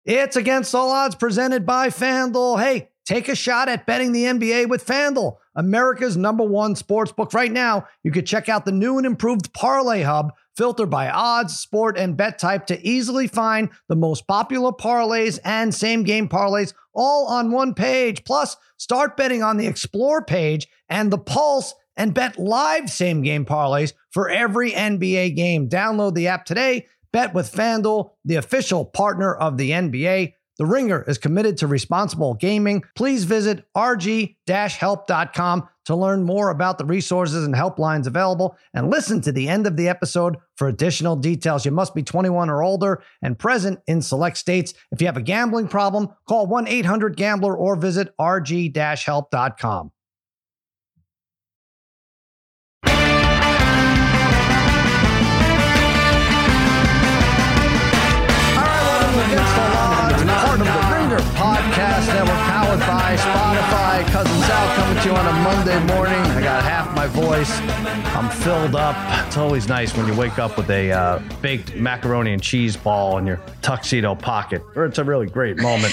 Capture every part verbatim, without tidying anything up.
It's Against All Odds presented by FanDuel. Hey, take a shot at betting the N B A with FanDuel, America's number one sports book. Right now, you can check out the new and improved Parlay Hub, filtered by odds, sport, and bet type to easily find the most popular parlays and same-game parlays all on one page. Plus, start betting on the Explore page and the Pulse and bet live same-game parlays for every N B A game. Download the app today. Bet with FanDuel, the official partner of the N B A. The Ringer is committed to responsible gaming. Please visit r g dash help dot com to learn more about the resources and helplines available, and listen to the end of the episode for additional details. You must be twenty-one or older and present in select states. If you have a gambling problem, call one eight hundred gambler or visit r g dash help dot com. Against All Odds, part of the Ringer Podcast Network, powered by Spotify. Cousin Sal coming to you on a Monday morning. I got half my voice. I'm filled up. It's always nice when you wake up with a uh, baked macaroni and cheese ball in your tuxedo pocket. Or it's a really great moment.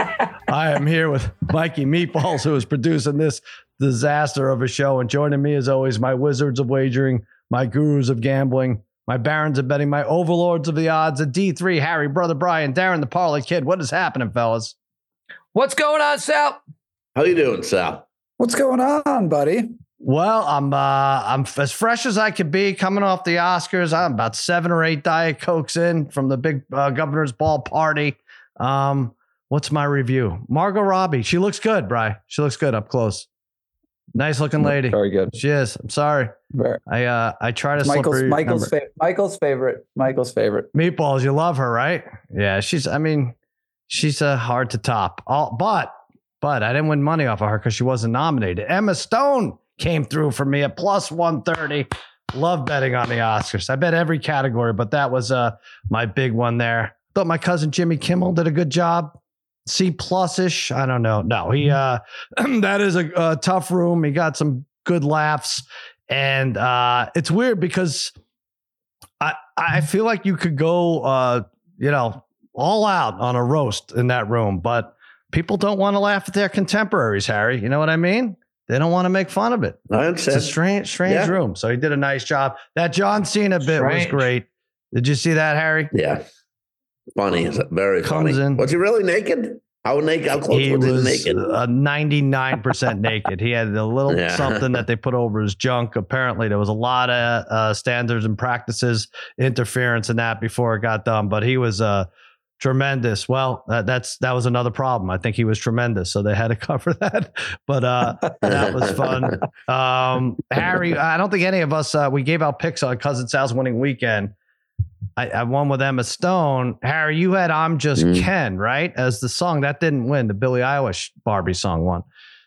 I am here with Mikey Meatballs, who is producing this disaster of a show. And joining me, as always, my wizards of wagering, my gurus of gambling, my barons of betting, my overlords of the odds, a D three, Harry, Brother Brian, Darren the Parlay Kid. What is happening, fellas? What's going on, Sal? How you doing, Sal? What's going on, buddy? Well, I'm uh, I'm as fresh as I could be coming off the Oscars. I'm about seven or eight Diet Cokes in from the big uh, Governor's Ball party. Um, what's my review? Margot Robbie. She looks good, Bri. She looks good up close. Nice looking lady. Very good. She is. I'm sorry. Very. I uh I try to Michael's slip her Michael's number. fa- Michael's favorite. Michael's favorite. Meatballs, you love her, right? Yeah, she's. I mean, she's uh, hard to top. All, but but I didn't win money off of her because she wasn't nominated. Emma Stone came through for me at plus one thirty. Love betting on the Oscars. I bet every category, but that was uh my big one there. Thought my cousin Jimmy Kimmel did a good job. C plus ish. I don't know. No, he uh that is a, a tough room. He got some good laughs, and uh it's weird because I I feel like you could go uh you know all out on a roast in that room, but people don't want to laugh at their contemporaries, Harry. You know what I mean? They don't want to make fun of it. I understand. It's a strange strange Yeah. room. So he did a nice job. That John Cena bit was Strange. great. Did you see that, Harry? Yeah. Funny. Is it? Very Comes funny. in. Was he really naked? How naked? How close He was he was naked? uh, ninety-nine percent naked. He had a little Yeah. something that they put over his junk. Apparently, there was a lot of uh, standards and practices, interference in that before it got done. But he was uh, tremendous. Well, that, that's that was another problem. I think he was tremendous, so they had to cover that. But uh, that was fun. Um, Harry, I don't think any of us uh, we gave out picks on Cousin Sal's winning weekend. I, I won with Emma Stone. Harry, you had I'm Just Mm. Ken, right? As the song. That didn't win. The Billie Eilish Barbie song won.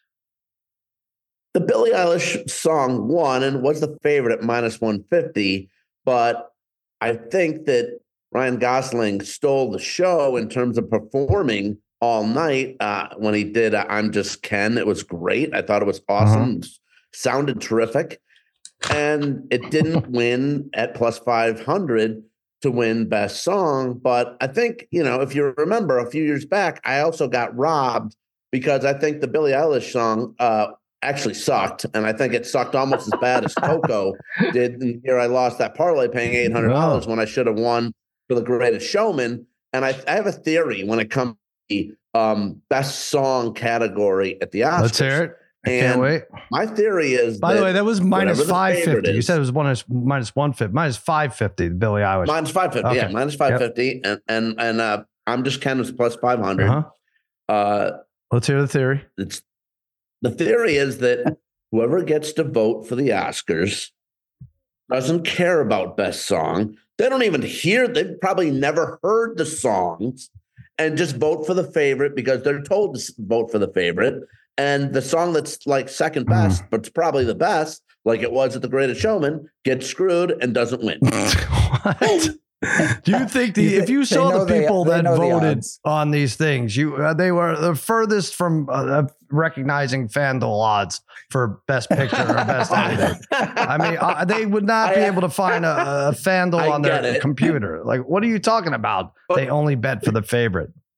The Billie Eilish song won and was the favorite at minus one fifty. But I think that Ryan Gosling stole the show in terms of performing all night uh, when he did uh, I'm Just Ken. It was great. I thought it was awesome. Uh-huh. Sounded terrific. And it didn't win at plus five hundred to win best song. But I think, you know, if you remember a few years back, I also got robbed because I think the Billie Eilish song uh, actually sucked. And I think it sucked almost as bad as Coco did. And here I lost that parlay paying eight hundred dollars Wow. when I should have won for The Greatest Showman. And I, I have a theory when it comes to the um, best song category at the Oscars. Let's hear it. I And can't wait. My theory is By that the way, that was minus whatever the five favorite fifty. You is- said it was minus minus one fifty. Minus five fifty. The Billie Eilish. Minus five fifty, Okay. yeah, minus five fifty, and and and uh, I'm Just Ken was plus five hundred. Uh-huh. Uh, Let's hear the theory. it's the theory is that whoever gets to vote for the Oscars doesn't care about best song. They don't even hear. They've probably never heard the songs, and just vote for the favorite because they're told to s- vote for the favorite. And the song that's like second best, but it's probably the best, like it was at The Greatest Showman, gets screwed and doesn't win. What? Do you think the You if you they saw know the they- people they that know the voted odds. on these things, you uh, they were the furthest from uh, recognizing FanDuel odds for best picture or best anything. I mean, uh, they would not be I- able to find a, a FanDuel I on get their it. computer. Like, what are you talking about? But- They only bet for the favorite.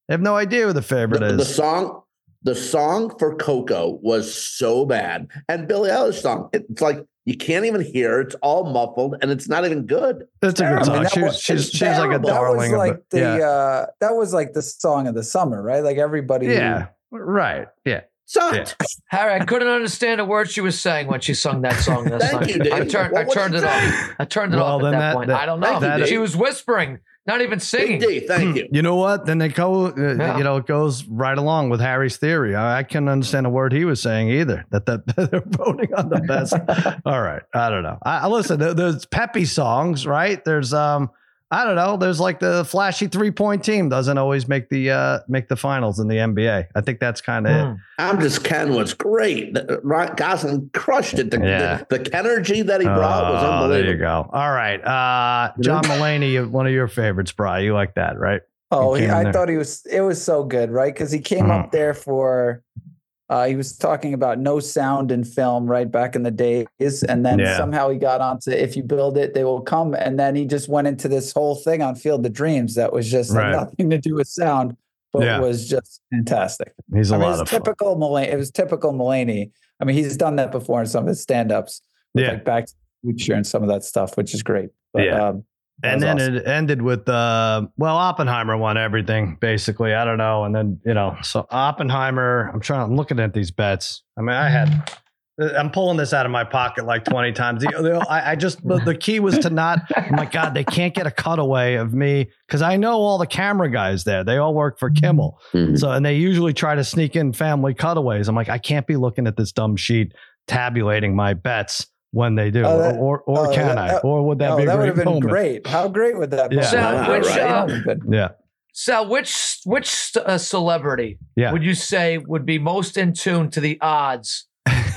They have no idea who the favorite The, is. the song, the song for Coco was so bad, and Billie Eilish song. It's like you can't even hear. It's all muffled, and it's not even good. It's a good I mean, song. that She was, was- she's, it's she's like a terrible. That was darling. of like the yeah. uh, that was like the song of the summer, right? Like everybody. yeah, right. Yeah. Sucked. Harry, I couldn't understand a word she was saying when she sung that song. That Thank song. you, Dave. I turned, What I was turned she it saying? off. I turned it Well, off at then that, that- point. that- I don't know. Thank you, she Dave. was whispering, not even Big singing. D, thank you. You know what? Then they go, uh, Yeah. you know, it goes right along with Harry's theory. I, I couldn't understand a word he was saying either. That that they're voting on the best. All right, I don't know. I, I listen. There, there's peppy songs, right? There's um, I don't know. There's like the flashy three point team doesn't always make the uh make the finals in the N B A. I think that's kind of it. Mm. I'm just Ken was great. The- Ryan Gosling crushed it. The, Yeah. the, the energy that he brought was Oh, there you unbelievable. go. All right, uh, John Mulaney, one of your favorites, Bri. You like that, right? Oh, He he, came in I there. thought he was. It was so good, right? Because he came Mhm. up there for. Uh, he was talking about no sound in film, right back in the days, and then Yeah. somehow he got onto "If you build it, they will come," and then he just went into this whole thing on Field of Dreams that was just Right. had nothing to do with sound, but Yeah. was just fantastic. He's a I mean, lot it's of fun. typical Mulaney. It was typical Mulaney. I mean, he's done that before in some of his stand-ups, with Yeah. like Back to the Future and some of that stuff, which is great. But, Yeah. um, that And was then awesome. it ended with uh well, Oppenheimer won everything, basically. I don't know. And then, you know, so Oppenheimer, I'm trying I'm looking at these bets. I mean, I had I'm pulling this out of my pocket like twenty times. The, the, I, I just the, the key was to not, oh my God, they can't get a cutaway of me because I know all the camera guys there. They all work for Kimmel. Mhm. So and they usually try to sneak in family cutaways. I'm like, I can't be looking at this dumb sheet tabulating my bets when they do. Oh, that- or or oh, can that- I? that- Or would that Oh, be a that would great have been moment? great. How great would that be? Yeah. So, Wow, which, right. uh, Yeah. So, which which uh, celebrity Yeah. would you say would be most in tune to the odds?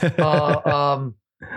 Uh, um,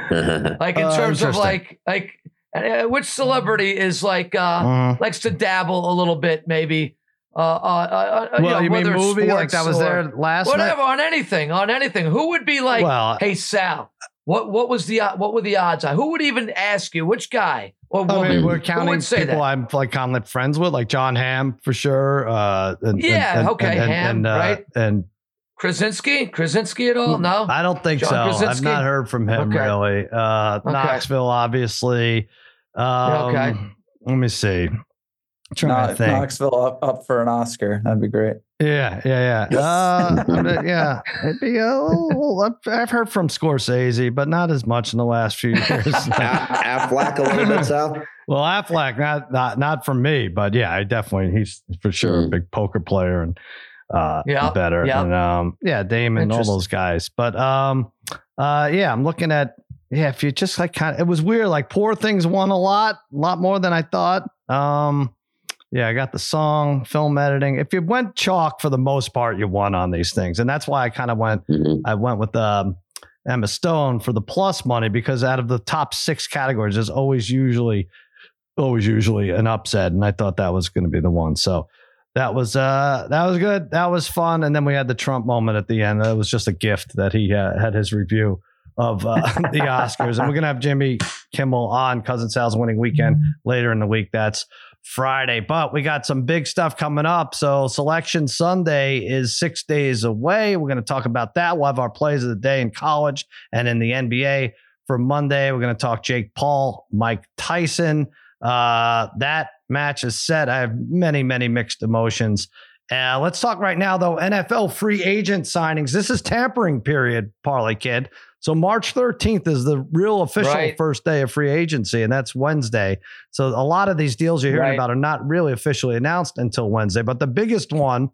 like in Uh, terms of interesting. like like uh, which celebrity is like uh, Mhm. likes to dabble a little bit, maybe. Uh, uh, uh, uh, Well, know, you mean whether it's movie like that was sports or there last whatever night? on anything on anything. Who would be like, Well, hey Sal, what what was the uh, what were the odds? Who would even ask you? Which guy or I woman? mean, we're Who counting would say people that? I'm like kind of friends with, like John Hamm for sure. Uh, and, Yeah, and, okay, and, Hamm, and, uh, right? And Krasinski? Krasinski at all? No. I don't think John so. I've Krasinski? not heard from him Okay. really. Uh, Okay. Knoxville, obviously. Um, okay. Let me see. I'm trying to Knox- think. Knoxville up, up for an Oscar. That'd be great. Yeah, yeah, yeah. Uh, I mean, yeah, it'd be a little, I've, I've heard from Scorsese, but not as much in the last few years. Affleck a little bit, Sal. Well, Affleck, not not not from me, but yeah, I definitely he's for sure a Mm. big poker player and uh Yeah, better. yeah. And um yeah, Damon, all Interesting. those guys. But um uh yeah, I'm looking at yeah, if you just like kind of it was weird, like Poor Things won a lot, a lot more than I thought. Um yeah, I got the song, film editing. If you went chalk for the most part, you won on these things. And that's why I kind of went Mhm. I went with um, Emma Stone for the plus money because out of the top six categories, there's always usually, always usually an upset, and I thought that was going to be the one. So that was uh, that was good. That was fun. And then we had the Trump moment at the end. It was just a gift that he uh, had his review of uh, the Oscars, and we're gonna have Jimmy Kimmel on Cousin Sal's Winning Weekend later in the week. That's Friday, but we got some big stuff coming up. So Selection Sunday is six days away. We're going to talk about that. We'll have our plays of the day in college and in the N B A for Monday. We're going to talk Jake Paul, Mike Tyson. Uh, that match is set. I have many, many mixed emotions. Uh, let's talk right now, though. N F L free agent signings. This is tampering period, Parlay Kid. So March thirteenth is the real official Right. first day of free agency, and that's Wednesday. So a lot of these deals you're hearing Right. about are not really officially announced until Wednesday. But the biggest one,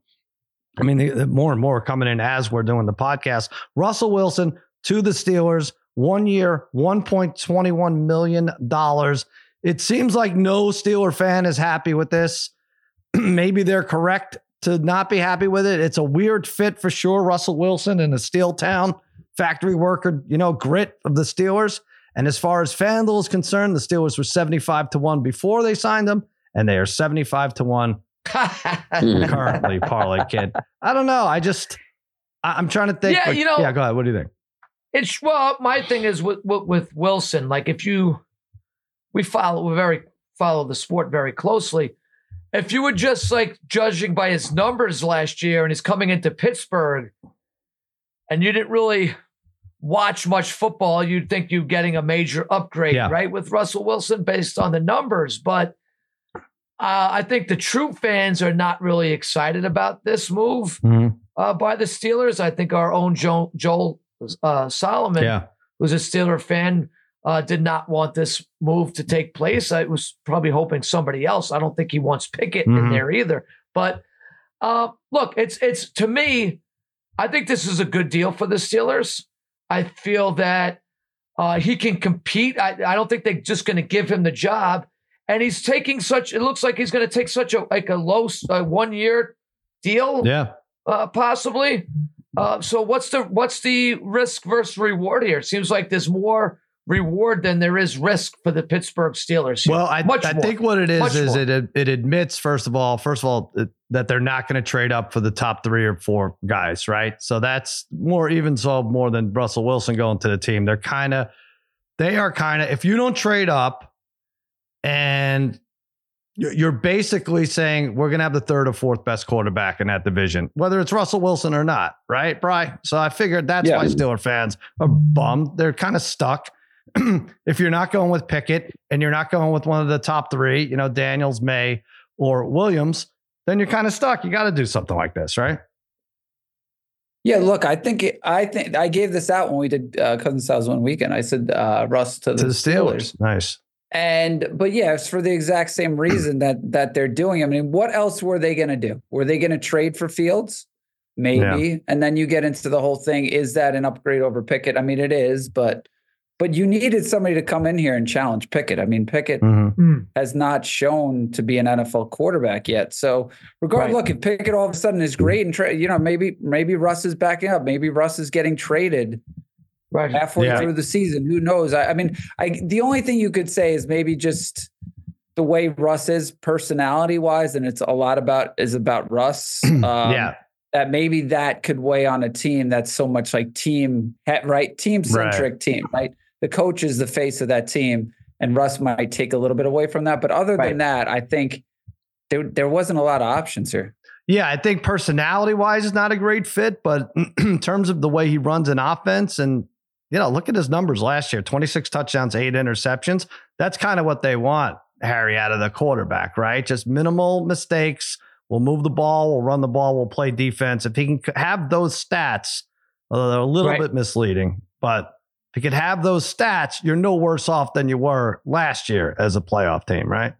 I mean, the, the more and more are coming in as we're doing the podcast. Russell Wilson to the Steelers, one year, one point two one million dollars. It seems like no Steeler fan is happy with this. Maybe they're correct to not be happy with it. It's a weird fit for sure. Russell Wilson in a steel town, factory worker, you know, grit of the Steelers. And as far as FanDuel is concerned, the Steelers were seventy-five to one before they signed him, and they are seventy-five to one currently, Parlay Kid. I don't know. I just, I, I'm trying to think. Yeah, like- you know- yeah, go ahead. What do you think? It's well, my thing is with, with with Wilson. Like if you, we follow, we very follow the sport very closely, if you were just like judging by his numbers last year and he's coming into Pittsburgh and you didn't really watch much football, you'd think you're getting a major upgrade, Yeah. right? With Russell Wilson based on the numbers. But uh, I think the true fans are not really excited about this move Mm-hmm. uh, by the Steelers. I think our own Joel, Joel uh, Solomon, Yeah. who's a Steeler fan, uh, did not want this move to take place. I was probably hoping somebody else. I don't think he wants Pickett Mhm. in there either. But uh, look, it's it's to me, I think this is a good deal for the Steelers. I feel that uh, he can compete. I, I don't think they're just going to give him the job. And he's taking such, it looks like he's going to take such a, like a low uh, one year deal, Yeah. uh, possibly. Uh, so what's the, what's the risk versus reward here? It seems like there's more reward than there is risk for the Pittsburgh Steelers here. Well, I, Much I more. think what it is Much is more. it it admits first of all, first of all, it, that they're not going to trade up for the top three or four guys, right? So that's more even so more than Russell Wilson going to the team. They're kind of, they are kind of, if you don't trade up and you're you're basically saying we're going to have the third or fourth best quarterback in that division, whether it's Russell Wilson or not, right, Bri? So I figured that's Yeah. why Steeler fans are bummed. They're kind of stuck. If you're not going with Pickett and you're not going with one of the top three, you know, Daniels, May, or Williams, then you're kind of stuck. You got to do something like this, right? Yeah, look, I think it, I think I gave this out when we did uh, Cousin Sal's one weekend. I said uh, Russ to the, To the Steelers. Nice. And but yeah, it's for the exact same reason that that they're doing. I mean, what else were they going to do? Were they going to trade for Fields? Maybe. Yeah. And then you get into the whole thing. Is that an upgrade over Pickett? I mean, it is, but but you needed somebody to come in here and challenge Pickett. I mean, Pickett Mm-hmm. Mm. has not shown to be an N F L quarterback yet. So regardless, Right. look, if Pickett all of a sudden is great and tra- you know, maybe maybe Russ is backing up. Maybe Russ is getting traded Right. halfway Yeah. through the season. Who knows? I, I mean, I the only thing you could say is maybe just the way Russ is personality wise, and it's a lot about is about Russ. Um, Yeah. That maybe that could weigh on a team that's so much like team right, team centric team, right? The coach is the face of that team, and Russ might take a little bit away from that. But other Right. than that, I think there there wasn't a lot of options here. Yeah, I think personality wise is not a great fit, but in terms of the way he runs an offense and, you know, look at his numbers last year, twenty-six touchdowns, eight interceptions. That's kind of what they want, Harry, out of the quarterback, right? Just minimal mistakes. We'll move the ball. We'll run the ball. We'll play defense. If he can have those stats, although they're a little Right. bit misleading, but if you could have those stats, you're no worse off than you were last year as a playoff team, right?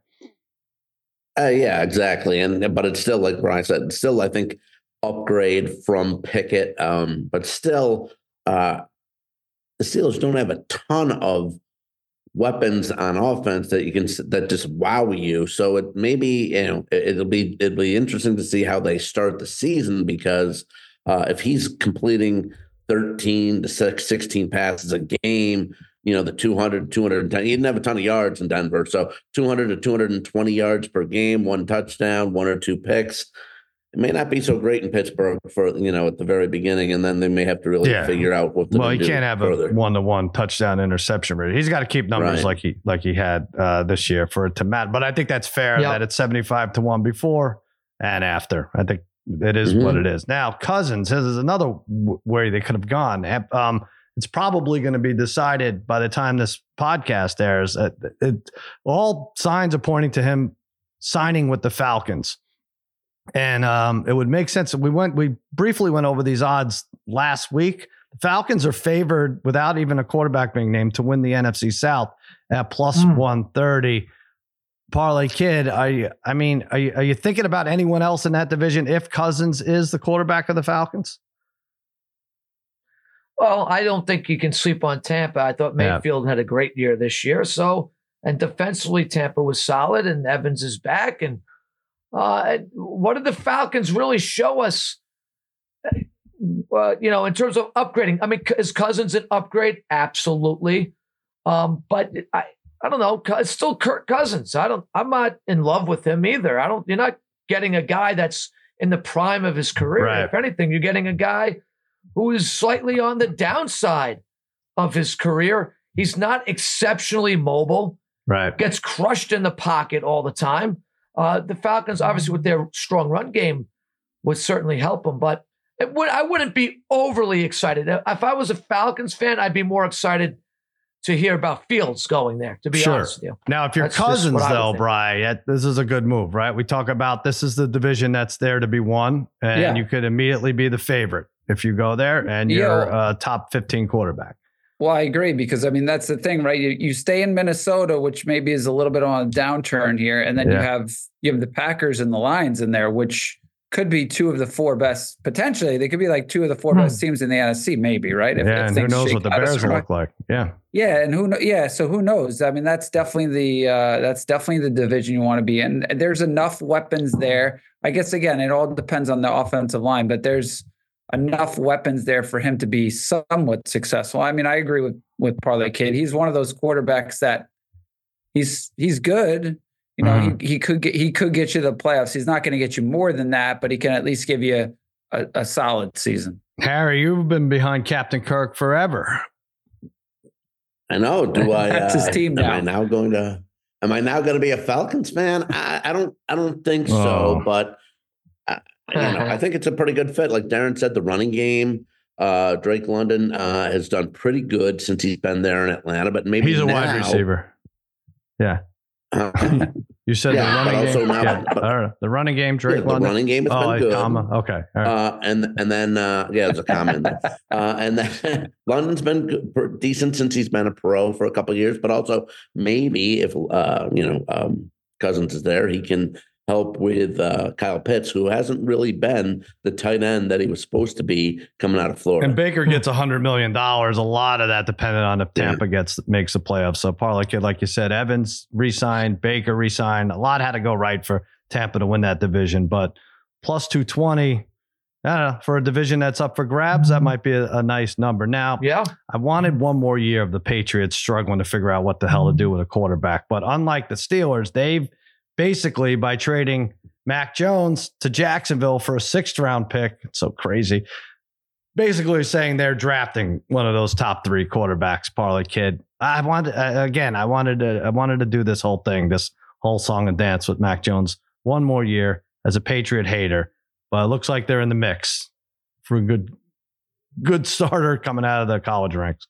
Uh, yeah, exactly. And but it's still, like Brian said, it's still, I think, upgrade from Pickett. Um, but still, uh, the Steelers don't have a ton of weapons on offense that you can that just wow you. So it maybe you know it, it'll be it'll be interesting to see how they start the season, because uh, if he's completing thirteen to sixteen passes a game, you know, the two hundred, two ten, he didn't have a ton of yards in Denver. So two hundred to two hundred twenty yards per game, one touchdown, one or two picks. It may not be so great in Pittsburgh for, you know, at the very beginning, and then they may have to really Yeah. figure out what to Well, do he can't have further. a one-to-one touchdown interception rate. He's got to keep numbers Right. like he like he had uh, this year for it to matter. But I think that's fair Yep. that it's seventy-five to one before and after. I think it is Mhm. what it is. Now, Cousins, his is another w- way they could have gone. Um, it's probably going to be decided by the time this podcast airs. It, it, all signs are pointing to him signing with the Falcons. And um, it would make sense. We went, we briefly went over these odds last week. The Falcons are favored without even a quarterback being named to win the N F C South at plus Mm. one thirty. Parlay Kid, are you, I mean, are you, are you thinking about anyone else in that division if Cousins is the quarterback of the Falcons? Well, I don't think you can sleep on Tampa. I thought Yeah. Mayfield had a great year this year. So, and defensively, Tampa was solid, and Evans is back. And uh, what did the Falcons really show us? Uh, you know, in terms of upgrading, I mean, is Cousins an upgrade? Absolutely. Um, but I, I don't know. It's still Kirk Cousins. I don't. I'm not in love with him either. I don't. You're not getting a guy that's in the prime of his career. Right. If anything, you're getting a guy who is slightly on the downside of his career. He's not exceptionally mobile. Right. Gets crushed in the pocket all the time. Uh, the Falcons, obviously, with their strong run game, would certainly help them. But it would, I wouldn't be overly excited. If I was a Falcons fan, I'd be more excited to hear about Fields going there, to be sure. honest with you. Now, if you're That's Cousins, though, Bri, this is a good move, right? We talk about this is the division that's there to be won, and yeah. you could immediately be the favorite if you go there and you're yeah. a top fifteen quarterback. Well, I agree because, I mean, that's the thing, right? You, you stay in Minnesota, which maybe is a little bit on a downturn here, and then yeah. you have you have the Packers and the Lions in there, which could be two of the four best, potentially. They could be like two of the four hmm. best teams in the N F C, maybe, right? If, yeah, if and who knows what the Bears will look like. Yeah. Yeah, and who yeah, so who knows? I mean, that's definitely the uh, that's definitely the division you want to be in. There's enough weapons there. I guess, again, it all depends on the offensive line, but there's enough weapons there for him to be somewhat successful. I mean, I agree with with Parlay Kid. He's one of those quarterbacks that he's he's good. You know, mm. he he could get he could get you the playoffs. He's not going to get you more than that, but he can at least give you a, a solid season. Harry, you've been behind Captain Kirk forever. I know. Do I? That's uh, his team now. Am I now going to? Am I now going to be a Falcons fan? I, I don't. I don't think Oh. so. But I, you know, I think it's a pretty good fit. Like Darren said, the running game. Uh, Drake London uh, has done pretty good since he's been there in Atlanta. But maybe he's a now, wide receiver. Yeah. Uh, You said Yeah, the but running also game. now- yeah. but- All right. The running game, Drake yeah, the London. running game has oh, been good. comma. Okay. All right. Uh, and and then uh, yeah, there's a comment. there. Uh, and then London's been good, decent since he's been a pro for a couple of years, but also maybe if uh, you know um, Cousins is there, he can help with uh, Kyle Pitts, who hasn't really been the tight end that he was supposed to be coming out of Florida. And Baker gets a hundred million dollars. A lot of that dependent on if Tampa yeah. gets makes the playoffs. So Parlay Kid, like you said, Evans re-signed, Baker re-signed. A lot had to go right for Tampa to win that division, but plus two twenty. I don't know, for a division that's up for grabs, that might be a, a nice number. Now, Yeah. I wanted one more year of the Patriots struggling to figure out what the hell to do with a quarterback. But unlike the Steelers, they've basically, by trading Mac Jones to Jacksonville for a sixth round pick, it's so crazy, basically saying they're drafting one of those top three quarterbacks, Parlay Kid. I wanted, uh, again, I wanted to, I wanted to do this whole thing, this whole song and dance with Mac Jones one more year as a Patriot hater. But it looks like they're in the mix for a good, good starter coming out of the college ranks.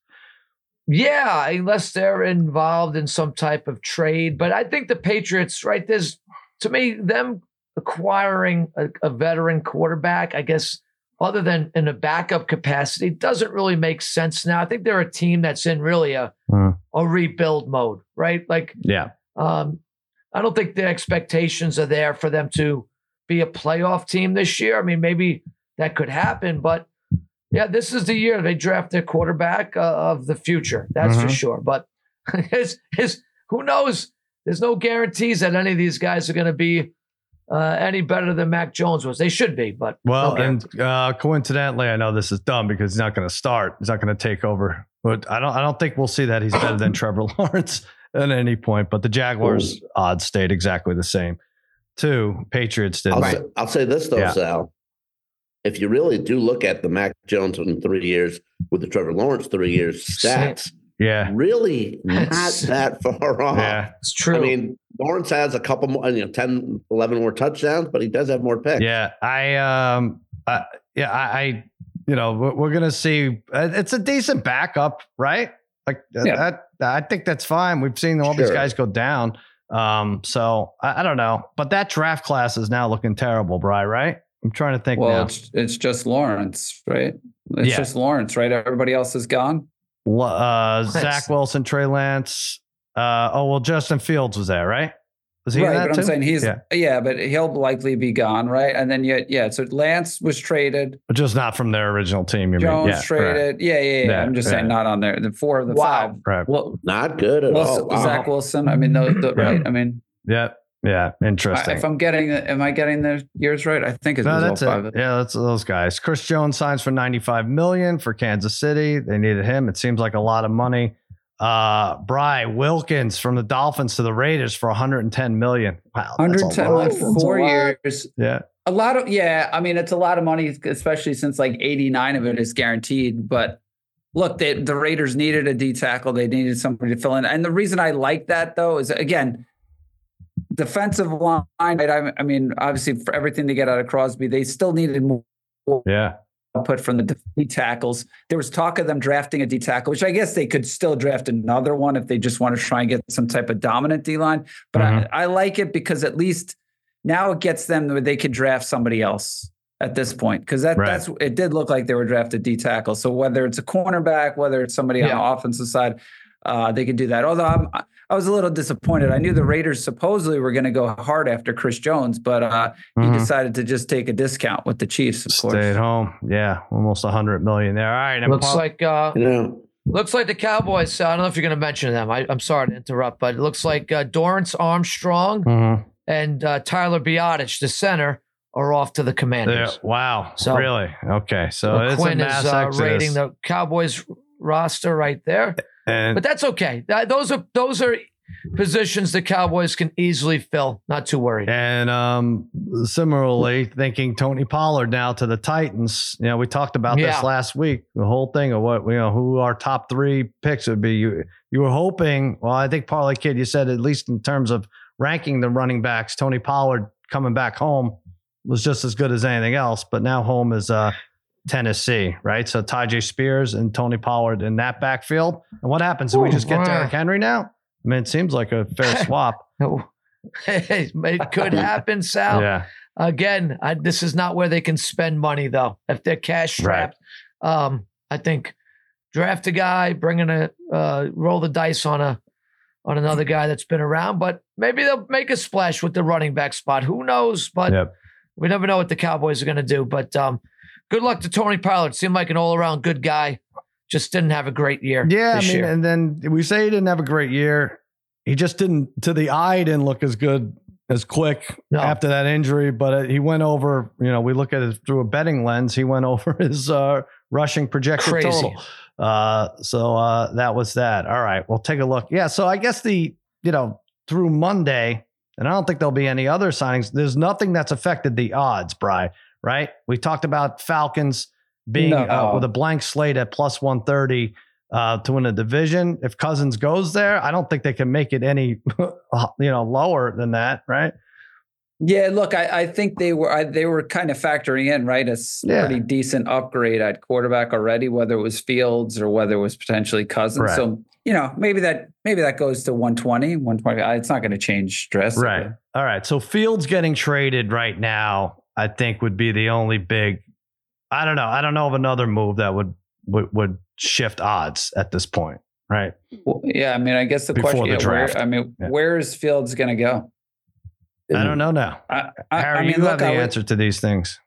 Yeah, unless they're involved in some type of trade. But I think the Patriots, right, there's, to me, them acquiring a, a veteran quarterback, I guess, other than in a backup capacity, doesn't really make sense now. I think they're a team that's in really a, Mm. a rebuild mode, right? Like, Yeah. um, I don't think the expectations are there for them to be a playoff team this year. I mean, maybe that could happen, but yeah, this is the year they draft their quarterback uh, of the future. That's Mhm. for sure. But his, his, who knows? There's no guarantees that any of these guys are going to be uh, any better than Mac Jones was. They should be, but Well, no and guarantees. uh, coincidentally, I know this is dumb because he's not going to start. He's not going to take over. But I don't. I don't think we'll see that he's better than Trevor Lawrence at any point. But the Jaguars' odds stayed exactly the same. Two Patriots did. I'll, Right. say, I'll say this though, Yeah. Sal. If you really do look at the Mac Jones in three years with the Trevor Lawrence three years stats, Yeah. really not That's- that far off. Yeah. It's true. I mean, Lawrence has a couple more, you know, ten, eleven more touchdowns, but he does have more picks. Yeah. I. Um. Uh, yeah. I, I. You know, we're, we're gonna see. Uh, it's a decent backup, right? Like uh, Yeah. that. I think that's fine. We've seen all these Sure. guys go down. Um. So I, I don't know, but that draft class is now looking terrible, Bri. Right? I'm trying to think Well, now. it's it's just Lawrence, right? It's Yeah. just Lawrence, right? Everybody else is gone. Uh, Nice. Zach Wilson, Trey Lance. Uh, oh well, Justin Fields was there, right? Was he in Right, that but too? I'm saying he's Yeah. yeah. but he'll likely be gone, right? And then yet, yeah. So Lance was traded, But just not from their original team. You Jones mean? Yeah, traded, yeah, yeah, yeah. Yeah, I'm just yeah. saying not on there. The four of the Wow. five. Right. Well, Not good at Wilson, all. Wow. Zach Wilson. I mean, the, the, Yeah. right. I mean, Yeah. Yeah. I, Interesting. if I'm getting, am I getting the years right? I think it no, was that's all five. it. Yeah, that's those guys. Chris Jones signs for ninety-five million dollars for Kansas City. They needed him. It seems like a lot of money. Uh, Bry Wilkins from the Dolphins to the Raiders for one hundred ten million dollars. Wow, that's a one hundred ten lot. like That's a four lot. years. Yeah. A lot of yeah. I mean, it's a lot of money, especially since like eighty-nine of it is guaranteed. But look, they, the Raiders needed a D tackle. They needed somebody to fill in. And the reason I like that though is again, defensive line. Right? I, I mean, obviously, for everything they get out of Crosby, they still needed more. Yeah. Output from the D tackles. There was talk of them drafting a D tackle, which I guess they could still draft another one if they just want to try and get some type of dominant D line. But mm-hmm. I, I like it because at least now it gets them where they could draft somebody else at this point. Because that, right. that's it did look like they were drafted D tackle. So whether it's a cornerback, whether it's somebody yeah. on the offensive side, uh, they could do that. Although I'm, I was a little disappointed. I knew the Raiders supposedly were going to go hard after Chris Jones, but uh, mm-hmm. he decided to just take a discount with the Chiefs. Of Stay course, at home. Yeah, almost a hundred million there. All right, looks Paul- like uh, yeah. looks like the Cowboys. I don't know if you're going to mention them. I, I'm sorry to interrupt, but it looks like uh, Dorrance Armstrong mm-hmm. and uh, Tyler Biadasz, the center, are off to the Commanders. Yeah, wow, so really? Okay, so it's Quinn a mass is uh, exodus. rating the Cowboys roster right there. And, but that's okay. That, those are those are positions the Cowboys can easily fill. Not too worried. And um, similarly, thinking Tony Pollard now to the Titans. You know, we talked about Yeah. this last week. The whole thing of what you know, who our top three picks would be. You you were hoping. Well, I think Parlay Kid, you said at least in terms of ranking the running backs, Tony Pollard coming back home was just as good as anything else. But now home is uh, Tennessee, right? So Tyjae Spears and Tony Pollard in that backfield. And what happens? Do we just get Derrick Henry now? I mean, it seems like a fair swap. It could happen, Sal. Yeah. Again, I, this is not where they can spend money, though. If they're cash strapped, right. um, I think draft a guy, bring in a uh, roll the dice on a on another guy that's been around. But maybe they'll make a splash with the running back spot. Who knows? But yep. we never know what the Cowboys are going to do. But um, good luck to Tony Pollard. Seemed like an all around good guy. Just didn't have a great year. Yeah, I this mean, year. and then we say he didn't have a great year. He just didn't, to the eye, didn't look as good as quick No. after that injury. But he went over, you know, we look at it through a betting lens. He went over his uh, rushing projected Crazy. total. Uh, so uh, that was that. All right, we'll take a look. Yeah, so I guess the, you know, through Monday, and I don't think there'll be any other signings. There's nothing that's affected the odds, Bri, right? We talked about Falcons being No. uh, with a blank slate at plus one thirty uh, to win a division. If Cousins goes there, I don't think they can make it any, you know, lower than that, right? Yeah, look, I, I think they were I, they were kind of factoring in, right, a Yeah. pretty decent upgrade at quarterback already, whether it was Fields or whether it was potentially Cousins. Right. So, you know, maybe that maybe that goes to one twenty, one twenty. It's not going to change drastically. Right. All right. So Fields getting traded right now, I think would be the only big, I don't know. I don't know of another move that would, would, would shift odds at this point. Right. Well, yeah, I mean, I guess the Before question, the yeah, draft. where, I mean, Yeah. where is Fields going to go? I don't know now. I, I, Harry, I mean, you look, have the I would- answer to these things.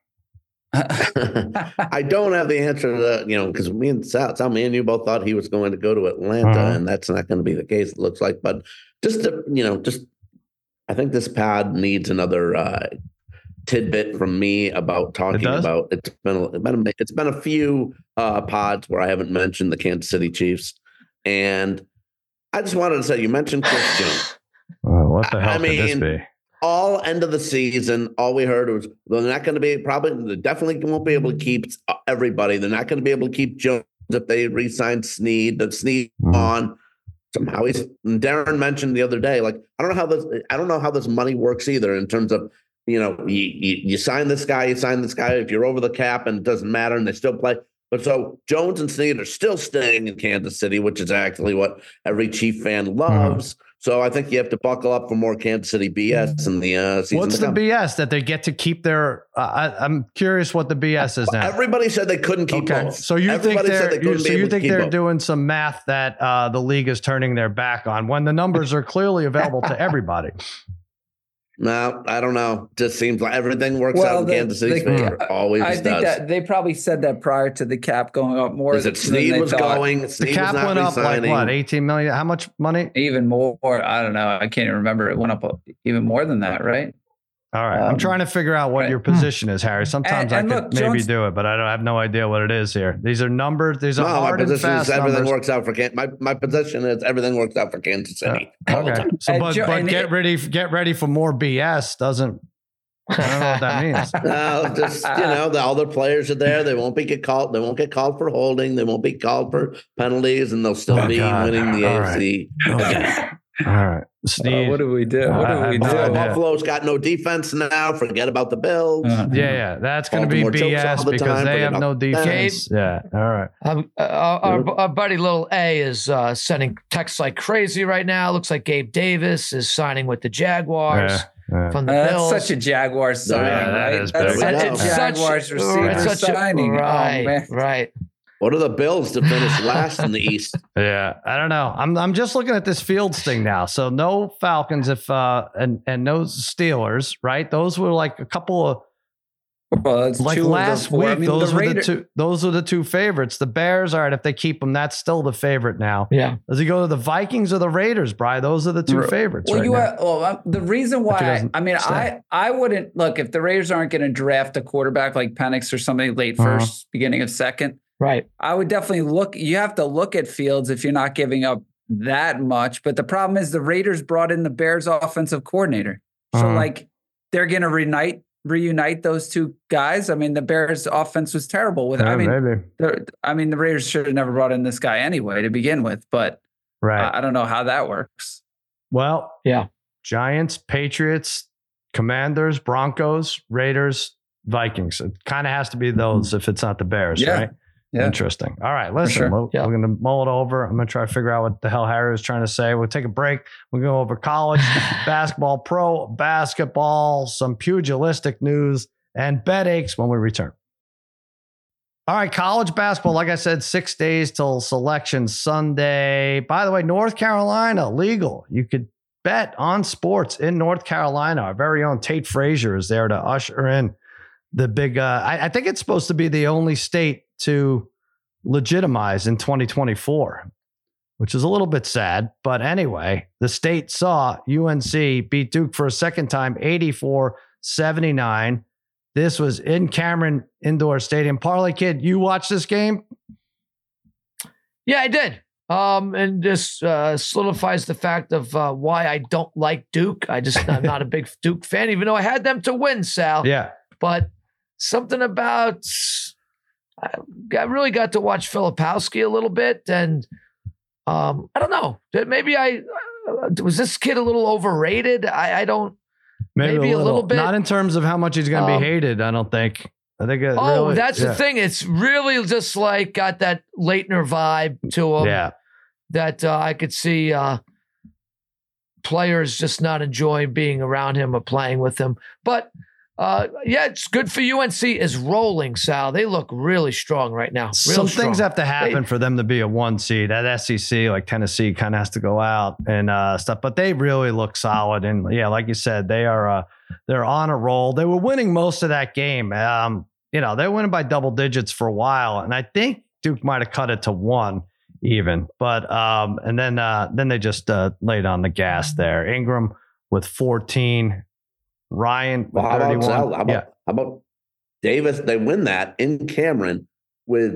I don't have the answer to that, you know, because me and Sal, Sal, me and you both thought he was going to go to Atlanta, Uh-huh. and that's not going to be the case, it looks like. But just to, you know, just I think this pod needs another uh, tidbit from me about talking does? about it's been a, it's been a, it's been a few uh, pods where I haven't mentioned the Kansas City Chiefs, and I just wanted to say you mentioned Chris Jones. Oh, what the hell I could this mean, be? All end of the season, all we heard was they're not going to be probably they definitely won't be able to keep everybody. They're not going to be able to keep Jones if they re-sign Snead. The Snead Mhm. on somehow he's. Darren mentioned the other day, like I don't know how this I don't know how this money works either in terms of you know you, you you sign this guy, you sign this guy if you're over the cap and it doesn't matter and they still play. But so Jones and Snead are still staying in Kansas City, which is actually what every Chief fan loves. Mm-hmm. So I think you have to buckle up for more Kansas City B S in the uh, season. What's to the come. B S that they get to keep their? Uh, I, I'm curious what the B S is now. Everybody said they couldn't keep Okay, both. so you Everybody think said they're they couldn't you, so be you able to think keep they're both. doing some math that uh, the league is turning their back on when the numbers are clearly available to everybody. No, I don't know. Just seems like everything works Well, out in the- Kansas City's the- favor. Always I think does. that they probably said that prior to the cap going up more. Is it than Snead they was thought. going? The Snead cap was not went up like re-signing. what, eighteen million? How much money? Even more. I don't know. I can't even remember. It went up even more than that, right? All right, I'm Um, trying to figure out what right. your position is, Harry. Sometimes And- and I could look, maybe Jones- do it, but I don't I have no idea what it is here. These are numbers. These are No, my hard and position fast is everything numbers. works out for Kansas. My my position is everything works out for Kansas City. all the Okay, time. so And but, Jo- but and get it- ready get ready for more B S. Doesn't I don't know what that means. No, just you know, the other players are there. They won't be get called. They won't get called for holding. They won't be called for penalties, and they'll still Oh, be God. winning the All A F C. Okay. All right. Steve. Uh, what do we do? What do I we have no do? idea. Buffalo's got no defense now. Forget about the Bills. Uh, Yeah, yeah, that's going to be Baltimore B chokes S all the because time, they forget have no about that. defense. Yeah, all right. Um, uh, our, our buddy Little A is uh, sending texts like crazy right now. Looks like Gabe Davis is signing with the Jaguars Yeah, yeah. from the Uh, Bills. that's such a Jaguars signing, Yeah, that right? is That's big. such There a we go. Jaguars such, receiver it's such a- signing. right, Oh, man. right. What are the Bills to finish last in the East? Yeah, I don't know. I'm I'm just looking at this Fields thing now. So no Falcons if uh and and no Steelers, right? Those were like a couple of Well, it's like two last of the four. week. I mean, those the were Raider- the two. Those were the two favorites. The Bears, all right. If they keep them, that's still the favorite now. Yeah. Does he go to the Vikings or the Raiders, Bri? Those are the two Right. favorites. Well, right you now. are, well, uh, the reason If he why doesn't I mean stay. I I wouldn't look if the Raiders aren't going to draft a quarterback like Penix or somebody late Uh-huh. first, beginning of second. Right. I would definitely look. You have to look at Fields if you're not giving up that much. But the problem is the Raiders brought in the Bears offensive coordinator, so Uh-huh. like they're going to reunite reunite those two guys. I mean, the Bears offense was terrible with. Yeah, I mean, maybe the- I mean, the Raiders should have never brought in this guy anyway to begin with. But right. I, I don't know how that works. Well, Yeah. Giants, Patriots, Commanders, Broncos, Raiders, Vikings. It kind of has to be those if it's not the Bears, Yeah. right? Yeah. Interesting. All right, listen, sure. we're, Yeah. we're going to mull it over. I'm going to try to figure out what the hell Harry was trying to say. We'll take a break. We'll go over college basketball, pro basketball, some pugilistic news, and bet aches when we return. All right, college basketball, like I said, six days till selection Sunday. By the way, North Carolina, legal. You could bet on sports in North Carolina. Our very own Tate Frazier is there to usher in the big, uh, I, I think it's supposed to be the only state to legitimize in twenty twenty-four, which is a little bit sad. But anyway, the state saw U N C beat Duke for a second time, eighty-four seventy-nine. This was in Cameron Indoor Stadium. Parlay Kid, you watched this game? Yeah, I did. Um, and this uh, solidifies the fact of uh, why I don't like Duke. I just I'm not a big Duke fan, even though I had them to win, Sal. Yeah. But something about I got, really got to watch Filipowski a little bit, and um, I don't know. Maybe I uh, was this kid a little overrated. I, I don't. Maybe, Maybe a, a little, little bit. Not in terms of how much he's going to Um, be hated, I don't think. I think it Oh, really, that's yeah. the thing. It's really just like got that Leitner vibe to him. Yeah. That uh, I could see uh, players just not enjoying being around him or playing with him. But uh, yeah, it's good for U N C is rolling, Sal. They look really strong right now. Real Some strong. things have to happen They- for them to be a one seed. That S E C, like Tennessee, kind of has to go out and uh, stuff. But they really look solid. And yeah, like you said, they are uh, they're on a roll. They were winning most of that game. Um, you know, they were winning by double digits for a while, and I think Duke might have cut it to one even. But um, and then uh, then they just uh, laid on the gas there. Ingram with fourteen. Ryan with Well, how about, thirty-one. Sal, how about, yeah. how about Davis? They win that in Cameron with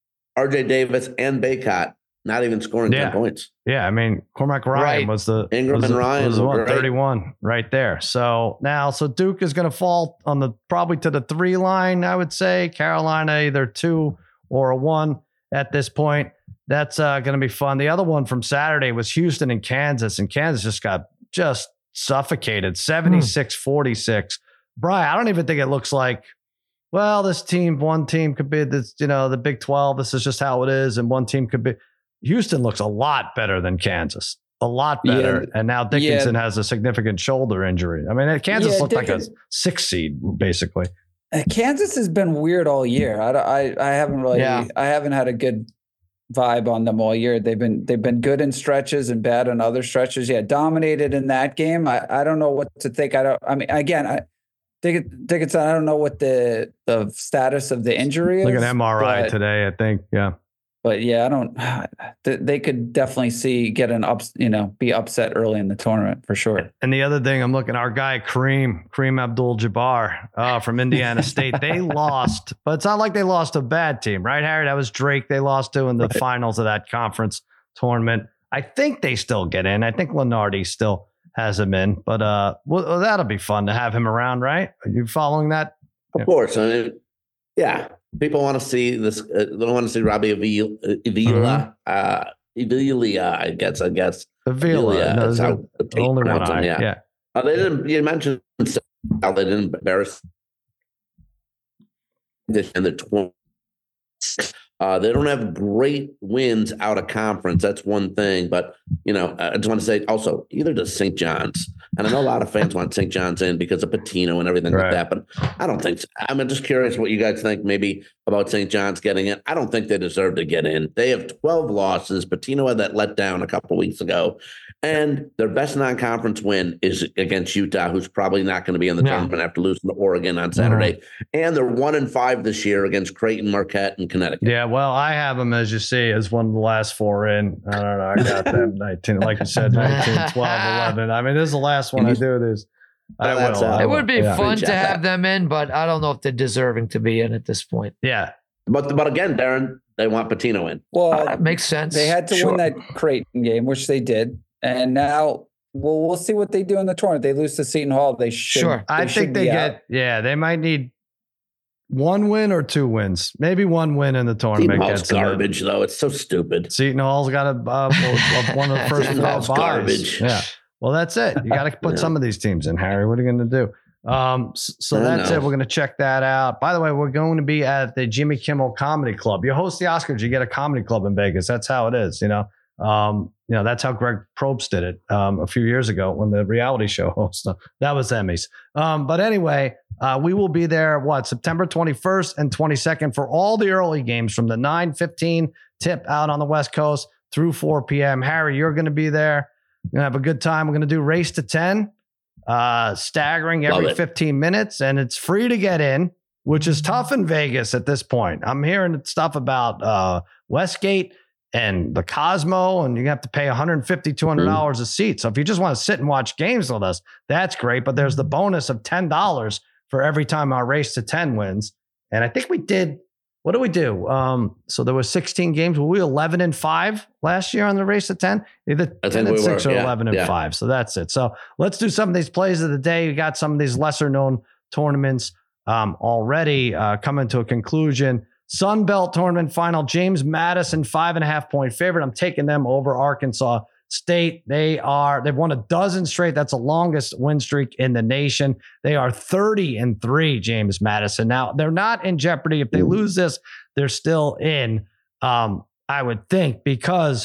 R J Davis and Baycott not even scoring Yeah. ten points. Yeah, I mean, Cormac Ryan Right. was the Ingram was and the, Ryan was the were one, great. thirty-one right there. So now, so Duke is going to fall on the probably to the three line, I would say. Carolina either two or a one at this point. That's uh, going to be fun. The other one from Saturday was Houston and Kansas, and Kansas just got just suffocated, seventy-six forty-six. Brian, I don't even think it looks like, well, this team, one team could be this, you know, the Big twelve. This is just how it is, and one team could be. Houston looks a lot better than Kansas, a lot better. Yeah. And now Dickinson Yeah. has a significant shoulder injury. I mean, Kansas Yeah, looked like a Dickens- six seed, basically. Uh, Kansas has been weird all year. I, I, I haven't really, Yeah. I haven't had a good vibe on them all year. They've been, they've been good in stretches and bad in other stretches. Yeah, dominated in that game. I, I don't know what to think. I don't. I mean, again, I, Dick- Dickinson. I don't know what the the status of the injury is. Like an M R I but- today, I think. Yeah. But yeah, I don't. They they could definitely see get an ups, you know, be upset early in the tournament for sure. And the other thing, I'm looking, our guy Kareem, Kareem Abdul-Jabbar uh, from Indiana State. They lost, but it's not like they lost to a bad team, right, Harry? That was Drake they lost to in the Right. finals of that conference tournament. I think they still get in. I think Lenardi still has him in, but uh, well, that'll be fun to have him around, right? Are you following that? Of Yeah. course. I mean, yeah. People want to see this. Uh, they don't want to see Robbie Avila, Avila, uh, Avila, I guess, I guess. Avila. Avila, No, that's the, how the Tate only one pronounced eye. him, Yeah. yeah. Uh, they didn't. You mentioned how they didn't embarrass this in the twenty. Uh, they don't have great wins out of conference. That's one thing. But, you know, I just want to say also, either does Saint John's. And I know a lot of fans want Saint John's in because of Patino and everything Right. like that. But I don't think so. I'm just curious what you guys think maybe about Saint John's getting in. I don't think they deserve to get in. They have twelve losses. Patino had that letdown a couple weeks ago. And their best non-conference win is against Utah, who's probably not going to be in the No. tournament after losing to Oregon on Saturday. Mm-hmm. And they're one and five this year against Creighton, Marquette, and Connecticut. Yeah, well, I have them, as you see, as one of the last four in. I don't know. I got them nineteen, like you said, nineteen, twelve, eleven. I mean, this is the last one I do this. I Oh, that's will. out. I It will. would be Yeah. fun Good to job. have them in, but I don't know if they're deserving to be in at this point. Yeah. But but again, Darren, they want Patino in. Well, Uh, that makes sense. they had to Sure. win that Creighton game, which they did, and now well, we'll see what they do in the tournament. They lose to Seton Hall. They should. Sure. I should think they be out. get, yeah, they might need one win or two wins. Maybe one win in the tournament. Seton Hall's gets them in. garbage, though. It's so stupid. Seton Hall's got a uh, one of the first Seton four Hall's buys. garbage. Yeah. Well, that's it. You got to put Yeah. some of these teams in, Harry. What are you going to do? Um, s- so I that's know. it. We're going to check that out. By the way, we're going to be at the Jimmy Kimmel Comedy Club. You host the Oscars, you get a comedy club in Vegas. That's how it is. You know, um, you know that's how Greg Probst did it um, a few years ago when the reality show host. That was Emmys. Um, but anyway, uh, we will be there. What September twenty-first and twenty-second for all the early games from the nine fifteen tip out on the West Coast through four p.m. Harry, you're going to be there. We're going to have a good time. We're going to do race to ten, uh, staggering Love every it. fifteen minutes, and it's free to get in, which is tough in Vegas at this point. I'm hearing stuff about uh, Westgate and the Cosmo, and you have to pay one hundred fifty dollars, two hundred dollars a seat. So if you just want to sit and watch games with us, that's great. But there's the bonus of ten dollars for every time our race to ten wins. And I think we did, what did we do? Um, so there was sixteen games. Were we eleven and five last year on the race to ten? Either I ten think and we six were, or yeah, eleven and yeah. five. So that's it. So let's do some of these plays of the day. We got some of these lesser known tournaments um, already uh, coming to a conclusion. Sun Belt tournament final, James Madison, five and a half point favorite. I'm taking them over Arkansas State. They are, they've won a dozen straight. That's the longest win streak in the nation. They are thirty and three, James Madison. Now, they're not in jeopardy. If they lose this, they're still in, um, I would think, because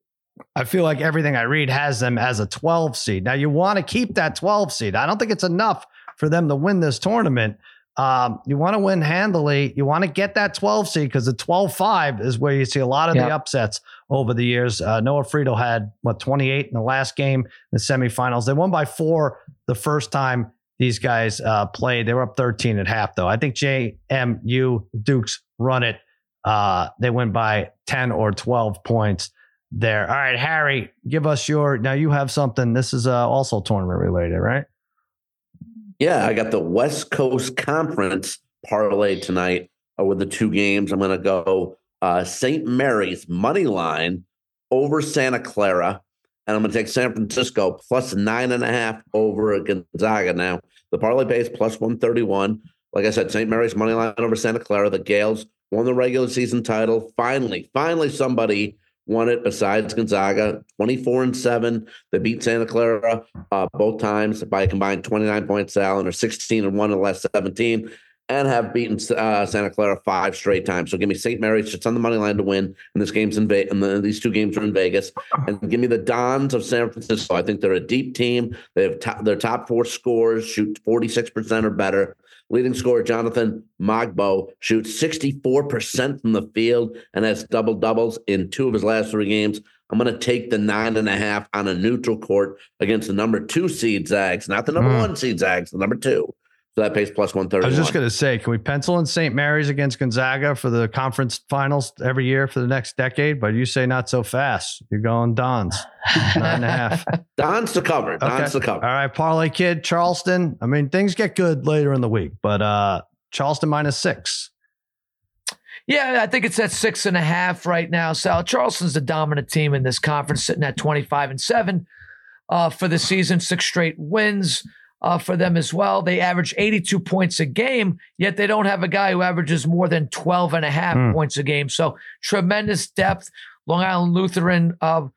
I feel like everything I read has them as a twelve seed. Now, you want to keep that twelve seed. I don't think it's enough for them to win this tournament. Um, you want to win handily. You want to get that twelve seed because the twelve five is where you see a lot of Yep. the upsets over the years. Uh, Noah Friedel had, what, twenty-eight in the last game, in the semifinals. They won by four the first time these guys uh, played. They were up thirteen at half, though. I think J M U Dukes run it. Uh, they win by ten or twelve points there. All right, Harry, give us your, now you have something. This is uh, also tournament related, right? Yeah, I got the West Coast Conference parlay tonight uh, with the two games. I'm going to go uh, Saint Mary's money line over Santa Clara, and I'm going to take San Francisco plus nine and a half over Gonzaga. Now, the parlay pays plus one thirty-one. Like I said, Saint Mary's money line over Santa Clara. The Gales won the regular season title. Finally, finally, somebody won it besides Gonzaga, twenty-four and seven. They beat Santa Clara uh, both times by a combined twenty-nine points, Allen, or sixteen and one in the last seventeen, and have beaten uh, Santa Clara five straight times. So give me Saint Mary's. It's on the money line to win. And this game's in Vegas. And the, these two games are in Vegas. And give me the Dons of San Francisco. I think they're a deep team. They have top, their top four scorers shoot forty-six percent or better. Leading scorer Jonathan Magbo shoots sixty-four percent from the field and has double doubles in two of his last three games. I'm going to take the nine and a half on a neutral court against the number two seed Zags, not the number Mm. one seed Zags, the number two. So that pays plus one thirty. I was just going to say, can we pencil in Saint Mary's against Gonzaga for the conference finals every year for the next decade? But you say not so fast. You're going Dons, nine and a half. Don's to cover. Don's Okay. to cover. All right, Parlay Kid, Charleston. I mean, things get good later in the week, but uh, Charleston minus six. Yeah, I think it's at six and a half right now. Sal, Charleston's the dominant team in this conference, sitting at twenty-five and seven uh, for the season, six straight wins uh, for them as well. They average eighty-two points a game, yet they don't have a guy who averages more than twelve and a half Hmm. points a game. So tremendous depth. Long Island Lutheran, uh,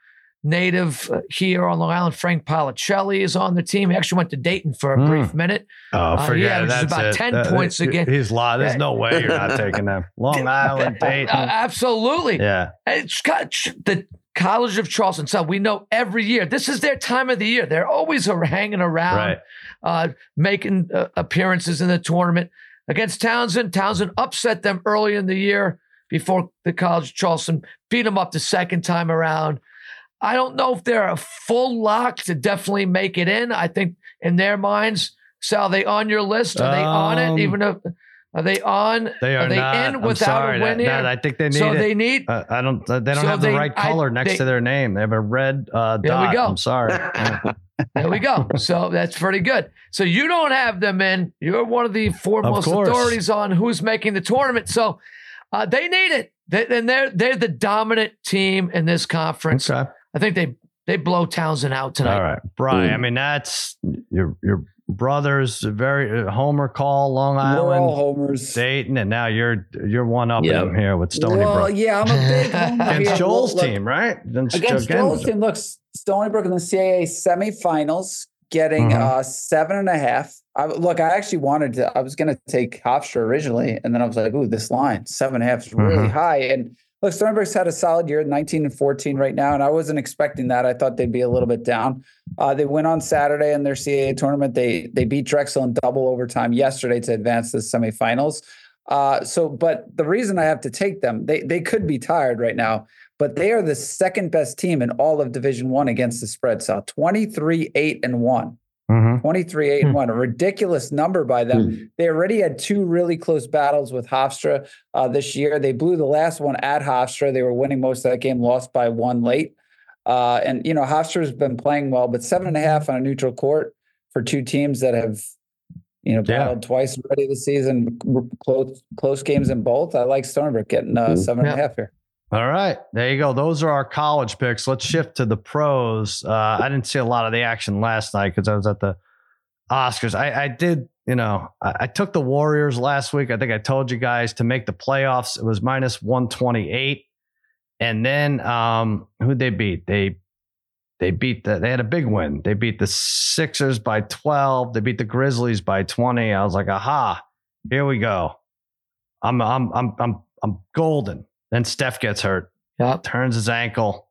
native uh, here on Long Island, Frank Policelli, is on the team. He actually went to Dayton for a Mm. brief minute. Oh, Uh, forget yeah, it. which is That's about it. ten That- points he- again. He's lying. There's Yeah. no way you're not taking them. Long Island, Dayton. Uh, absolutely. Yeah. And it's got the College of Charleston. So we know every year, this is their time of the year. They're always ar- hanging around, Right. uh, making uh, appearances in the tournament. Against Townsend, Townsend upset them early in the year before the College of Charleston beat them up the second time around. I don't know if they're a full lock to definitely make it in. I think in their minds, so are they on your list? Are they on Um, it? Even if are they on? They are, they not. in I'm without sorry. a win That- here? that- I think they need so it. they need. Uh, I don't. They don't So have the they- right I- color next they- to their name. They have a red uh, There we dot. go. I'm sorry. Yeah. There we go. So that's pretty good. So you don't have them in. You're one of the foremost course. authorities on who's making the tournament. So uh, they need it. They, and they're they're the dominant team in this conference. Okay. I think they they blow Townsend out tonight. All right, Brian. Mm. I mean, that's your your brother's very uh, Homer call, Long We're Island, all homers. Dayton, and now you're you're one up Yep. him here with Stony well, Brook yeah, I'm a big homer against here. Joel's Look, team, right? Against, Against again, Joel's team, looks Stony Brook in the C A A semifinals, getting Mhm. uh, seven and a half. I, look, I actually wanted to. I was going to take Hofstra originally, and then I was like, "Ooh, this line seven and a half is really Mhm. high." And look, Stony Brook's had a solid year, nineteen and fourteen right now, and I wasn't expecting that. I thought they'd be a little bit down. Uh, they went on Saturday in their C A A tournament. They they beat Drexel in double overtime yesterday to advance to the semifinals. Uh, so, but the reason I have to take them, they they could be tired right now, but they are the second best team in all of Division One against the spread. So twenty-three, eight, and one. Mhm. twenty-three, eight, and one. A ridiculous number by them. Hmm. They already had two really close battles with Hofstra uh, this year. They blew the last one at Hofstra. They were winning most of that game, lost by one late. Uh, and, you know, Hofstra's been playing well, but seven and a half on a neutral court for two teams that have, you know, Yeah. battled twice already this season, close, close games in both. I like Stony Brook getting uh, Mhm. seven and a Yeah. half here. All right, there you go. Those are our college picks. Let's shift to the pros. Uh, I didn't see a lot of the action last night because I was at the Oscars. I, I did, you know, I, I took the Warriors last week. I think I told you guys to make the playoffs. It was minus one twenty-eight. And then um, who'd they beat? They they beat the, they had a big win. They beat the Sixers by twelve. They beat the Grizzlies by twenty. I was like, aha, here we go. I'm I'm I'm I'm I'm golden. Then Steph gets hurt, Yep. turns his ankle,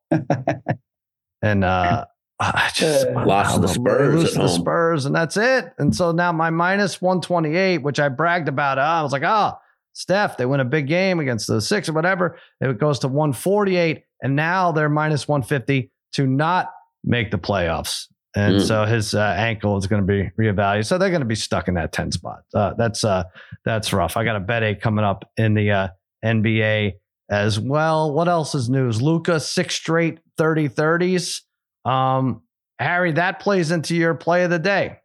and uh, I just Uh, Lost to the Spurs lose at to the home. Spurs, and that's it. And so now my minus one twenty-eight, which I bragged about, uh, I was like, oh, Steph, they win a big game against the Six or whatever. It goes to one forty-eight, and now they're minus one fifty to not make the playoffs. And Mm. so his uh, ankle is going to be reevaluated. So they're going to be stuck in that ten spot. Uh, that's uh, that's rough. I got a bet eight coming up in the uh, N B A as well. What else is news? Luka, six straight thirty thirties. Um, Harry, that plays into your play of the day.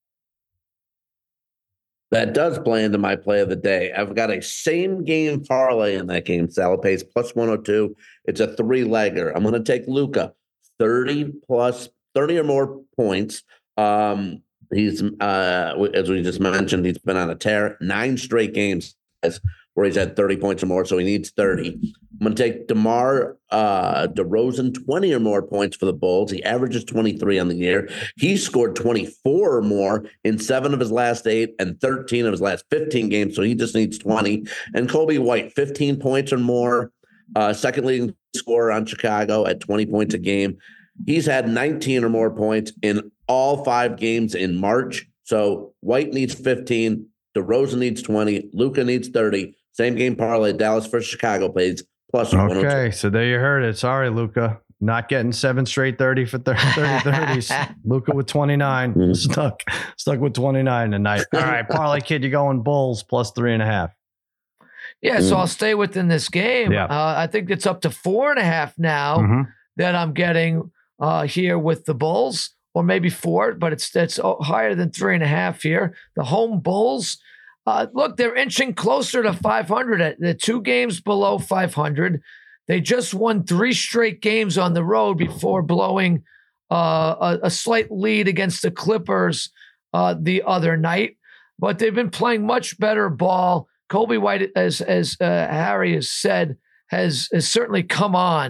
That does play into my play of the day. I've got a same game parlay in that game. Sal pays plus one oh two. It's a three legger. I'm going to take Luka thirty plus thirty or more points. Um, he's uh, as we just mentioned, he's been on a tear, nine straight games where he's had thirty points or more, so he needs thirty. I'm going to take DeMar uh, DeRozan, twenty or more points for the Bulls. He averages twenty-three on the year. He scored twenty-four or more in seven of his last eight and thirteen of his last fifteen games, so he just needs twenty. And Kobe White, fifteen points or more, uh, second leading scorer on Chicago at twenty points a game. He's had nineteen or more points in all five games in March. So White needs fifteen, DeRozan needs twenty, Luka needs thirty. Same game parlay, Dallas versus Chicago plays plus one oh two. Okay, so there you heard it. Sorry, Luka. Not getting seven straight thirty for thirty thirties. Luka with twenty-nine. Mhm. Stuck. Stuck with twenty-nine tonight. All right, Parlay Kid, you're going Bulls plus three and a half. Yeah, so Mm. I'll stay within this game. Yeah. Uh, I think it's up to four and a half now Mhm. that I'm getting uh, here with the Bulls, or maybe four, but it's it's higher than three and a half here. The home Bulls, uh, look, they're inching closer to five hundred. They're two games below five hundred. They just won three straight games on the road before blowing uh, a, a slight lead against the Clippers uh, the other night. But they've been playing much better ball. Kobe White, as as uh, Harry has said, has has certainly come on